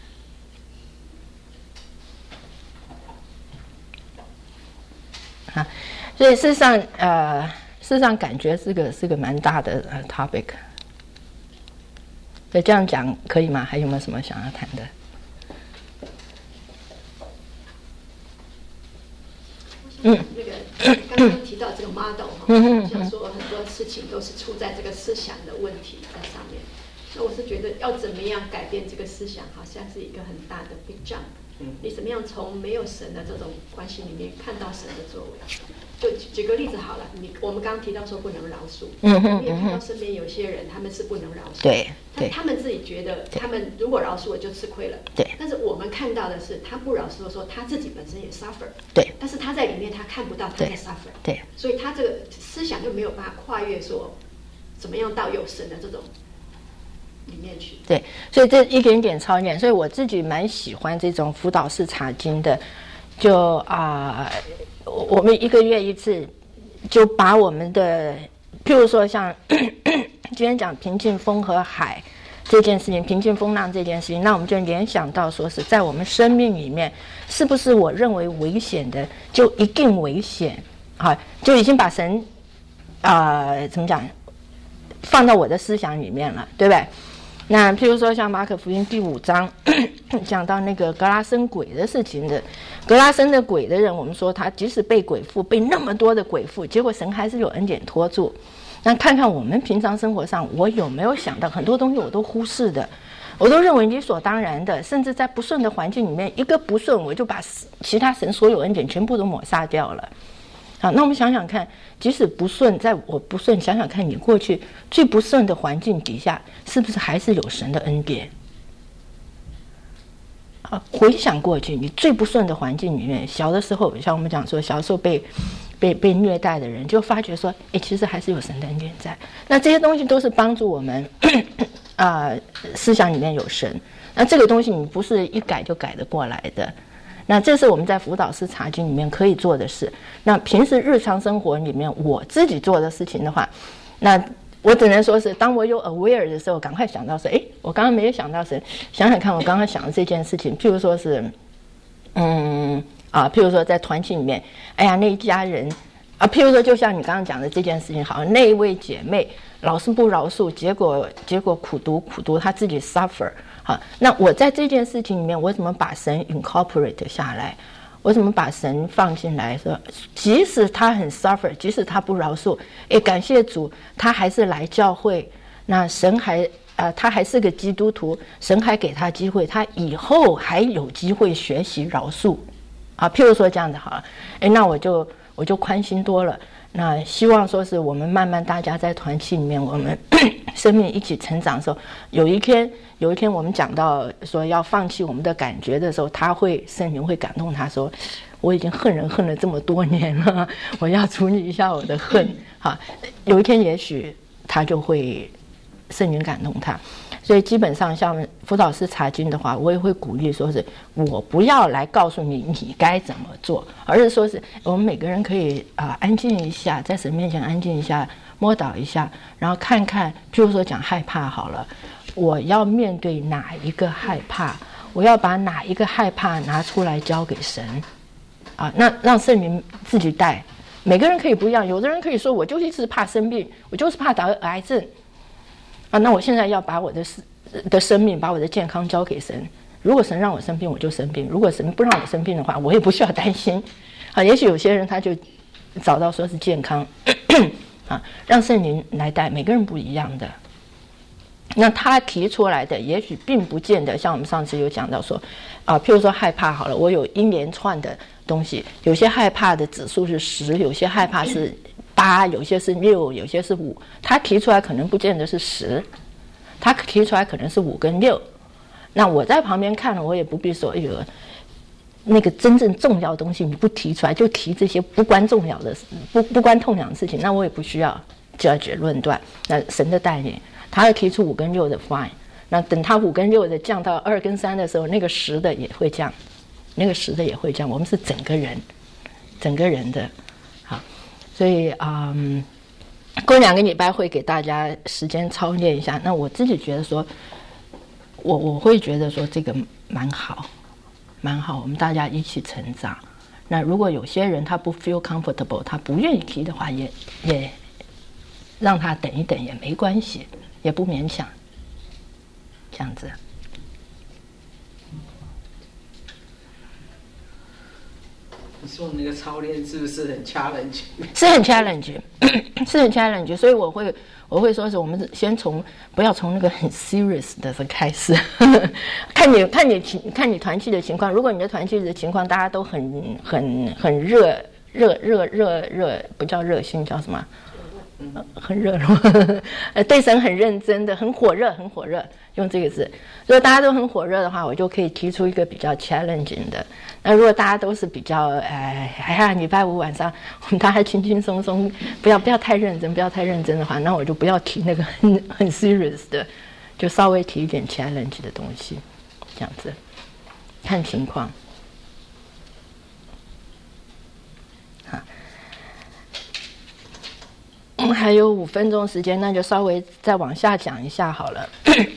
啊，所以事实上，呃，事实上感觉是个是个蛮大的呃 topic。所以这样讲可以吗？还有没有什么想要谈的？ 嗯，那个刚刚提到这个 model 哈，像说很多事情都是出在这个思想的问题在上面。那我是觉得要怎么样改变这个思想，好像是一个很大的 big jump。你怎么样从没有神的这种关系里面看到神的作为？就举个例子好了，你我们刚刚提到说不能饶恕， 嗯哼， 我们也看到身边有些人他们是不能饶恕， 对， 但他们自己觉得他们如果饶恕我就吃亏了， 对。 但是我们看到的是他不饶恕的时候，他自己本身也 suffer， 对。 但是他在里面他看不到他在 suffer， 对。 所以他这个思想就没有办法跨越说怎么样到有神的这种里面去。 对，所以这一点点操练，所以我自己蛮喜欢这种辅导式查经的，就啊、呃，我们一个月一次。就把我们的，譬如说像今天讲平静风和海这件事情，平静风浪这件事情，那我们就联想到说是在我们生命里面，是不是我认为危险的就一定危险啊？就已经把神啊、呃、怎么讲放到我的思想里面了，对不对？那譬如说像马可福音第五章讲到那个格拉森鬼的事情的，格拉森的鬼的人，我们说他即使被鬼附，被那么多的鬼附，结果神还是有恩典拖住。那看看我们平常生活上，我有没有想到很多东西我都忽视的，我都认为理所当然的，甚至在不顺的环境里面，一个不顺我就把其他神所有恩典全部都抹杀掉了。好，那我们想想看，即使不顺，在我不顺，想想看你过去最不顺的环境底下，是不是还是有神的恩典？啊，回想过去，你最不顺的环境里面，小的时候，像我们讲说，小时候被被被虐待的人，就发觉说，哎，其实还是有神的恩典在。那这些东西都是帮助我们啊、呃，思想里面有神。那这个东西你不是一改就改得过来的。那这是我们在辅导式查经里面可以做的事。那平时日常生活里面我自己做的事情的话，那我只能说是，当我有 aware 的时候，赶快想到说，哎，我刚刚没有想到谁，想想看，我刚刚想的这件事情，譬如说是，嗯啊，譬如说在团体里面，哎呀，那一家人啊，譬如说就像你刚刚讲的这件事情，好，那一位姐妹老是不饶恕，结果结果苦读苦读，她自己 suffer。好，那我在这件事情里面，我怎么把神 incorporate 下来？我怎么把神放进来？说，即使他很 suffer， 即使他不饶恕，哎，感谢主，他还是来教会。那神还呃，他还是个基督徒，神还给他机会，他以后还有机会学习饶恕。啊，譬如说这样子好了，哎，那我就我就宽心多了。那希望说是我们慢慢大家在团契里面，我们生命一起成长的时候，有一天有一天我们讲到说要放弃我们的感觉的时候，他会圣灵会感动他说，我已经恨人恨了这么多年了，我要处理一下我的恨。好，有一天也许他就会圣灵感动他。所以基本上像辅导师查经的话，我也会鼓励说是我不要来告诉你你该怎么做，而是说是我们每个人可以啊、呃、安静一下，在神面前安静一下，摸倒一下，然后看看，譬如说讲害怕好了，我要面对哪一个害怕，我要把哪一个害怕拿出来交给神啊，那让圣灵自己带。每个人可以不一样，有的人可以说我就是一直怕生病，我就是怕得癌症。啊，那我现在要把我的的生命，把我的健康交给神。如果神让我生病，我就生病；如果神不让我生病的话，我也不需要担心。啊，也许有些人他就找到说是健康，啊，让圣灵来带，每个人不一样的。那他提出来的，也许并不见得像我们上次有讲到说，啊，譬如说害怕好了，我有一连串的东西，有些害怕的指数是十，有些害怕是八，有些是六，有些是五。他提出来可能不见得是十，他提出来可能是五跟六。那我在旁边看了，我也不必说，哎呦，那个真正重要的东西你不提出来，就提这些不关重要的、不不关痛痒的事情，那我也不需要judge论断。那神的带领，他要提出五跟六的 fine。那等他五跟六的降到二跟三的时候，那个十的也会降，那个十的也会降。我们是整个人，整个人的。所以嗯，过两个礼拜会给大家时间操练一下。那我自己觉得说，我我会觉得说这个蛮好，蛮好，我们大家一起成长。那如果有些人他不 feel comfortable， 他不愿意提的话，也也让他等一等也没关系，也不勉强，这样子。 你说那个操练是不是很 challenge？ 是很 challenge， 是很 challenge， 所以我会我会说是我们先从不要从那个很 serious 的开始，看你看你看你团契的情况。如果你的团契的情况大家都很很很热热热热热，不叫热心，叫什么？呃、很热络，呃，对神很认真的，很火热，很火热，用这个字。如果大家都很火热的话，我就可以提出一个比较 challenging 的。那如果大家都是比较，哎，哎呀，礼拜五晚上我们大家轻轻松松，不要不要太认真，不要太认真的话，那我就不要提那个很很 serious 的，就稍微提一点 challenge 的东西，这样子，看情况。我们还有五分钟时间，那就稍微再往下讲一下好了。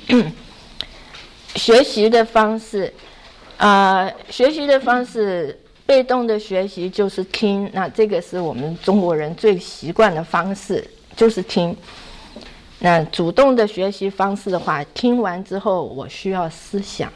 学习的方式，啊、呃，学习的方式，被动的学习就是听，那这个是我们中国人最习惯的方式，就是听。那主动的学习方式的话，听完之后我需要思想，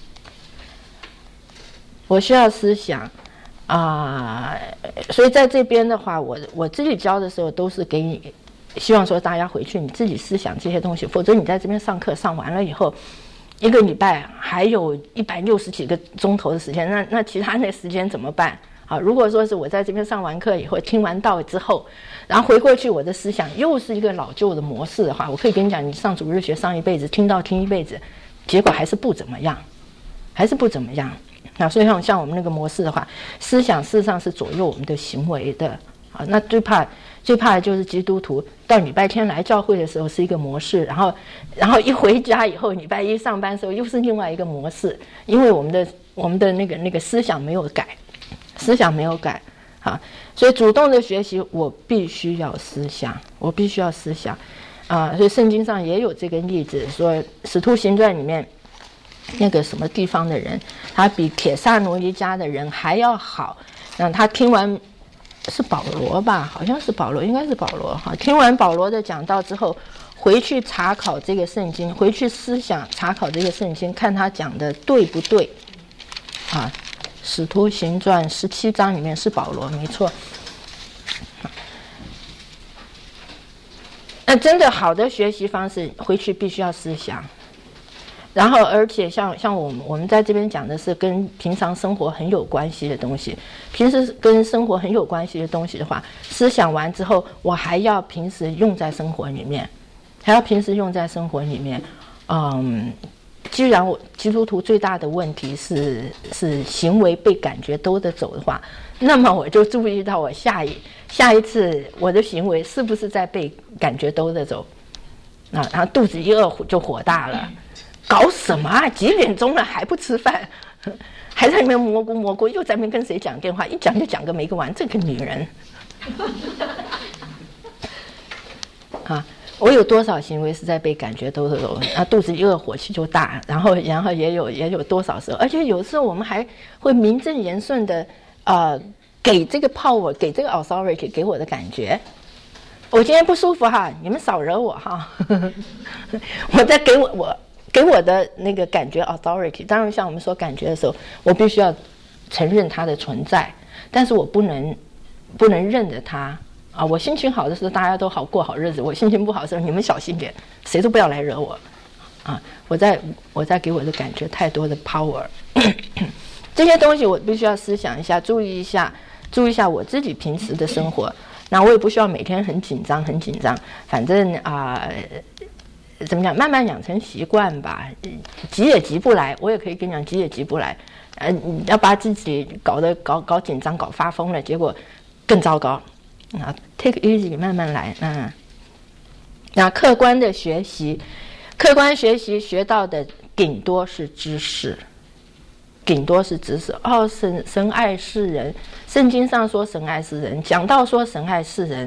我需要思想。啊、呃，所以在这边的话，我我自己教的时候都是给你，希望说大家回去你自己思想这些东西，否则你在这边上课上完了以后，一个礼拜还有一百六十几个钟头的时间，那那其他那时间怎么办？啊，如果说是我在这边上完课以后，听完道之后，然后回过去我的思想又是一个老旧的模式的话，我可以跟你讲，你上主日学上一辈子，听到听一辈子，结果还是不怎么样，还是不怎么样。那所以像像我们那个模式的话，思想事实上是左右我们的行为的啊。那最怕最怕的就是基督徒到礼拜天来教会的时候是一个模式，然后然后一回家以后，礼拜一上班的时候又是另外一个模式，因为我们的我们的那个那个思想没有改，思想没有改啊。所以主动的学习，我必须要思想，我必须要思想啊，所以圣经上也有这个例子，说《使徒行传》里面那个什么地方的人，他比帖撒罗尼迦的人还要好。那他听完是保罗吧，好像是保罗，应该是保罗哈。听完保罗的讲道之后，回去查考这个圣经，回去思想查考这个圣经，看他讲的对不对啊。《使徒行传》十七章里面是保罗，没错。那真的好的学习方式，回去必须要思想，然后而且像像我们我们在这边讲的是跟平常生活很有关系的东西，平时跟生活很有关系的东西的话，思想完之后，我还要平时用在生活里面，还要平时用在生活里面。嗯，既然我基督徒最大的问题是是行为被感觉兜着走的话，那么我就注意到我下一下一次我的行为是不是在被感觉兜着走啊？然后肚子一饿就火大了，搞什么啊？几点钟了还不吃饭，还在那边蘑菇蘑菇，又在那边跟谁讲电话，一讲就讲个没个完，这个女人啊！我有多少行为是在被感觉兜着走啊？肚子一饿火气就大，然后然后也有也有多少时候，而且有时候我们还会名正言顺的呃给这个 power 给这个 authority 给我的感觉，我今天不舒服哈，你们少惹我哈。我在给我我给我的那个感觉 authority， 当然像我们说感觉的时候，我必须要承认它的存在，但是我不能不能认着它。啊，我心情好的时候大家都好过好日子，我心情不好的时候你们小心点，谁都不要来惹我。啊，我在我在给我的感觉太多的 power， 这些东西我必须要思想一下，注意一下，注意一下我自己平时的生活。那我也不需要每天很紧张很紧张，反正啊、呃，怎么讲，慢慢养成习惯吧。急也急不来，我也可以跟你讲，急也急不来。呃，你要把自己搞得搞搞紧张搞发疯了，结果更糟糕。啊 ，take easy， 慢慢来。嗯，那客观的学习，客观学习学到的顶多是知识，顶多是知识。哦，神神爱世人，圣经上说神爱世人，讲到说神爱世人。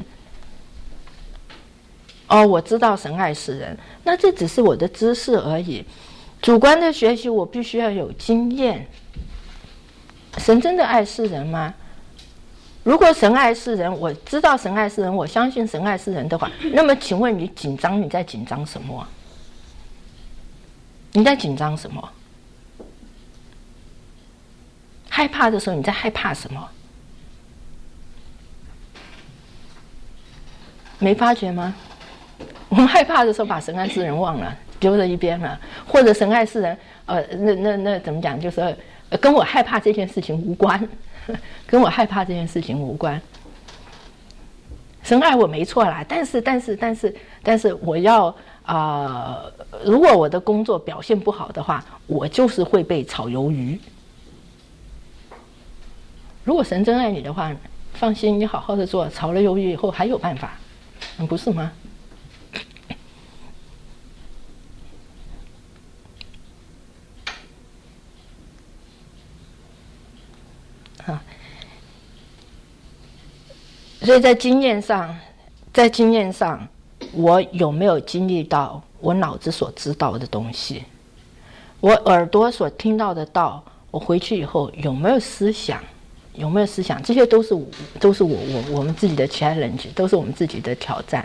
哦，我知道神爱世人，那这只是我的知识而已。主观的学习，我必须要有经验。神真的爱世人吗？如果神爱世人，我知道神爱世人，我相信神爱世人的话，那么请问你紧张，你在紧张什么？你在紧张什么？害怕的时候你在害怕什么？没发觉吗？我们害怕的时候把神爱世人忘了，丢在一边了，或者神爱世人，呃，那那那怎么讲？就是、呃、跟我害怕这件事情无关。跟我害怕这件事情无关，神爱我没错啦，但是但是但是但是我要啊、呃，如果我的工作表现不好的话，我就是会被炒鱿鱼。如果神真爱你的话，放心，你好好的做，炒了鱿鱼以后还有办法，嗯，不是吗？啊，所以在经验上，在经验上，我有没有经历到我脑子所知道的东西？我耳朵所听到的道，我回去以后有没有思想？有没有思想？这些都是我都是我我我们自己的 challenge， 都是我们自己的挑战。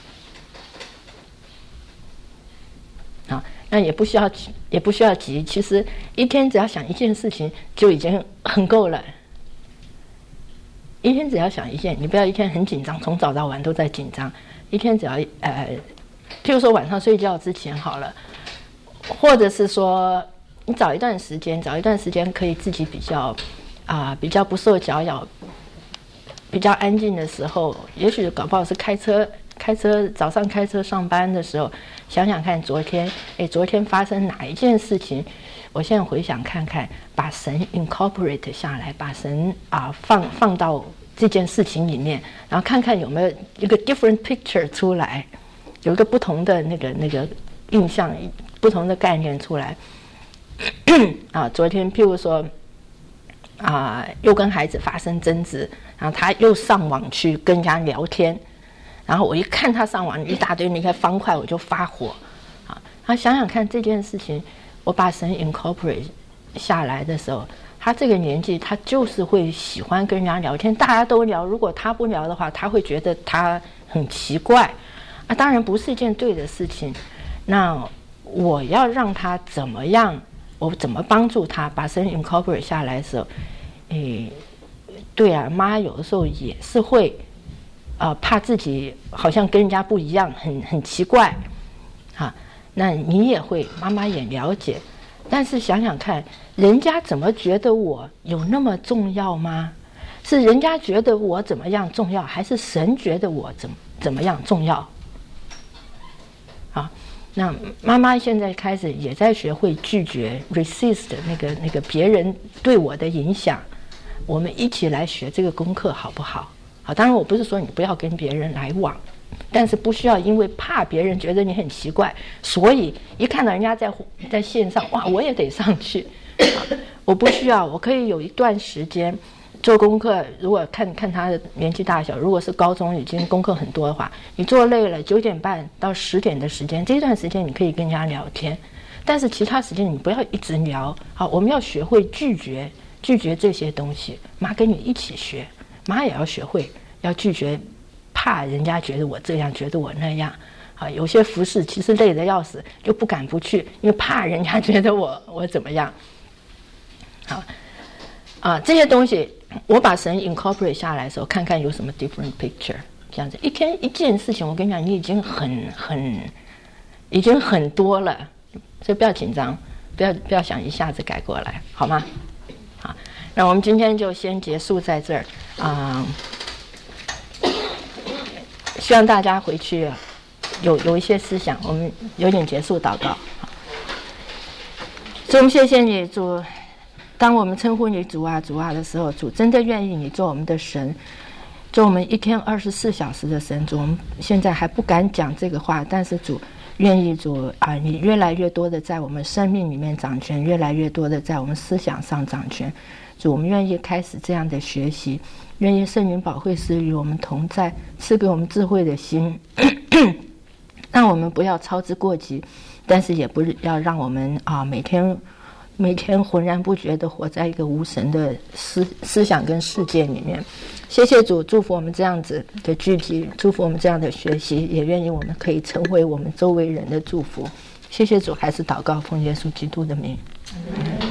啊，那也不需要也不需要急，其实一天只要想一件事情就已经很够了。一天只要想一件，你不要一天很紧张，从早到晚都在紧张。一天只要呃，譬如说晚上睡觉之前好了，或者是说你找一段时间，找一段时间可以自己比较啊、呃，比较不受搅扰，比较安静的时候，也许搞不好是开车，开车早上开车上班的时候，想想看昨天，哎，昨天发生哪一件事情？我现在回想看看，把神 incorporate 下来，把神啊放放到这件事情里面，然后看看有没有一个 different picture 出来，有一个不同的那个那个印象，不同的概念出来。啊，昨天譬如说啊，又跟孩子发生争执，然后他又上网去跟人家聊天， 然后我一看他上网一大堆那些方块，我就发火啊。然后想想看这件事情，我把神 incorporate 下来的时候，他这个年纪他就是会喜欢跟人家聊天，大家都聊，如果他不聊的话，他会觉得他很奇怪啊。当然不是一件对的事情，那我要让他怎么样，我怎么帮助他把神 incorporate 下来的时候，诶，对啊，妈有的时候也是会呃怕自己好像跟人家不一样，很很奇怪啊。那你也会，妈妈也了解，但是想想看，人家怎么觉得我有那么重要吗？是人家觉得我怎么样重要，还是神觉得我怎么怎么样重要？啊，那妈妈现在开始也在学会拒绝 resist 那个那个别人对我的影响。我们一起来学这个功课好不好？好，当然我不是说你不要跟别人来往，但是不需要因为怕别人觉得你很奇怪，所以一看到人家在在线上，哇，我也得上去。我不需要，我可以有一段时间做功课。如果看看他的年纪大小，如果是高中已经功课很多的话，你做累了，九点半到十点的时间，这段时间你可以跟人家聊天，但是其他时间你不要一直聊。好，我们要学会拒绝。拒绝这些东西，妈跟你一起学，妈也要学会要拒绝，怕人家觉得我这样，觉得我那样。啊，有些服饰其实累得要死，就不敢不去，因为怕人家觉得我我怎么样。好，啊，这些东西我把神 incorporate 下来的时候，看看有什么 different picture。这样子，一天一件事情，我跟你讲，你已经很很，已经很多了，所以不要紧张，不要不要想一下子改过来，好吗？好，那我们今天就先结束在这儿啊、呃。希望大家回去有有一些思想，我们有点结束祷告。主，我们谢谢你，主。当我们称呼你主啊主啊的时候，主真的愿意你做我们的神，做我们一天二十四小时的神。主，我们现在还不敢讲这个话，但是主愿意主啊，你越来越多的在我们生命里面掌权，越来越多的在我们思想上掌权。主，我们愿意开始这样的学习，愿意圣灵保惠师与我们同在，赐给我们智慧的心，让我们不要操之过急，但是也不要让我们啊每天每天浑然不觉地活在一个无神的思思想跟世界里面。谢谢主，祝福我们这样子的聚集，祝福我们这样的学习，也愿意我们可以成为我们周围人的祝福。谢谢主，还是祷告奉耶稣基督的名。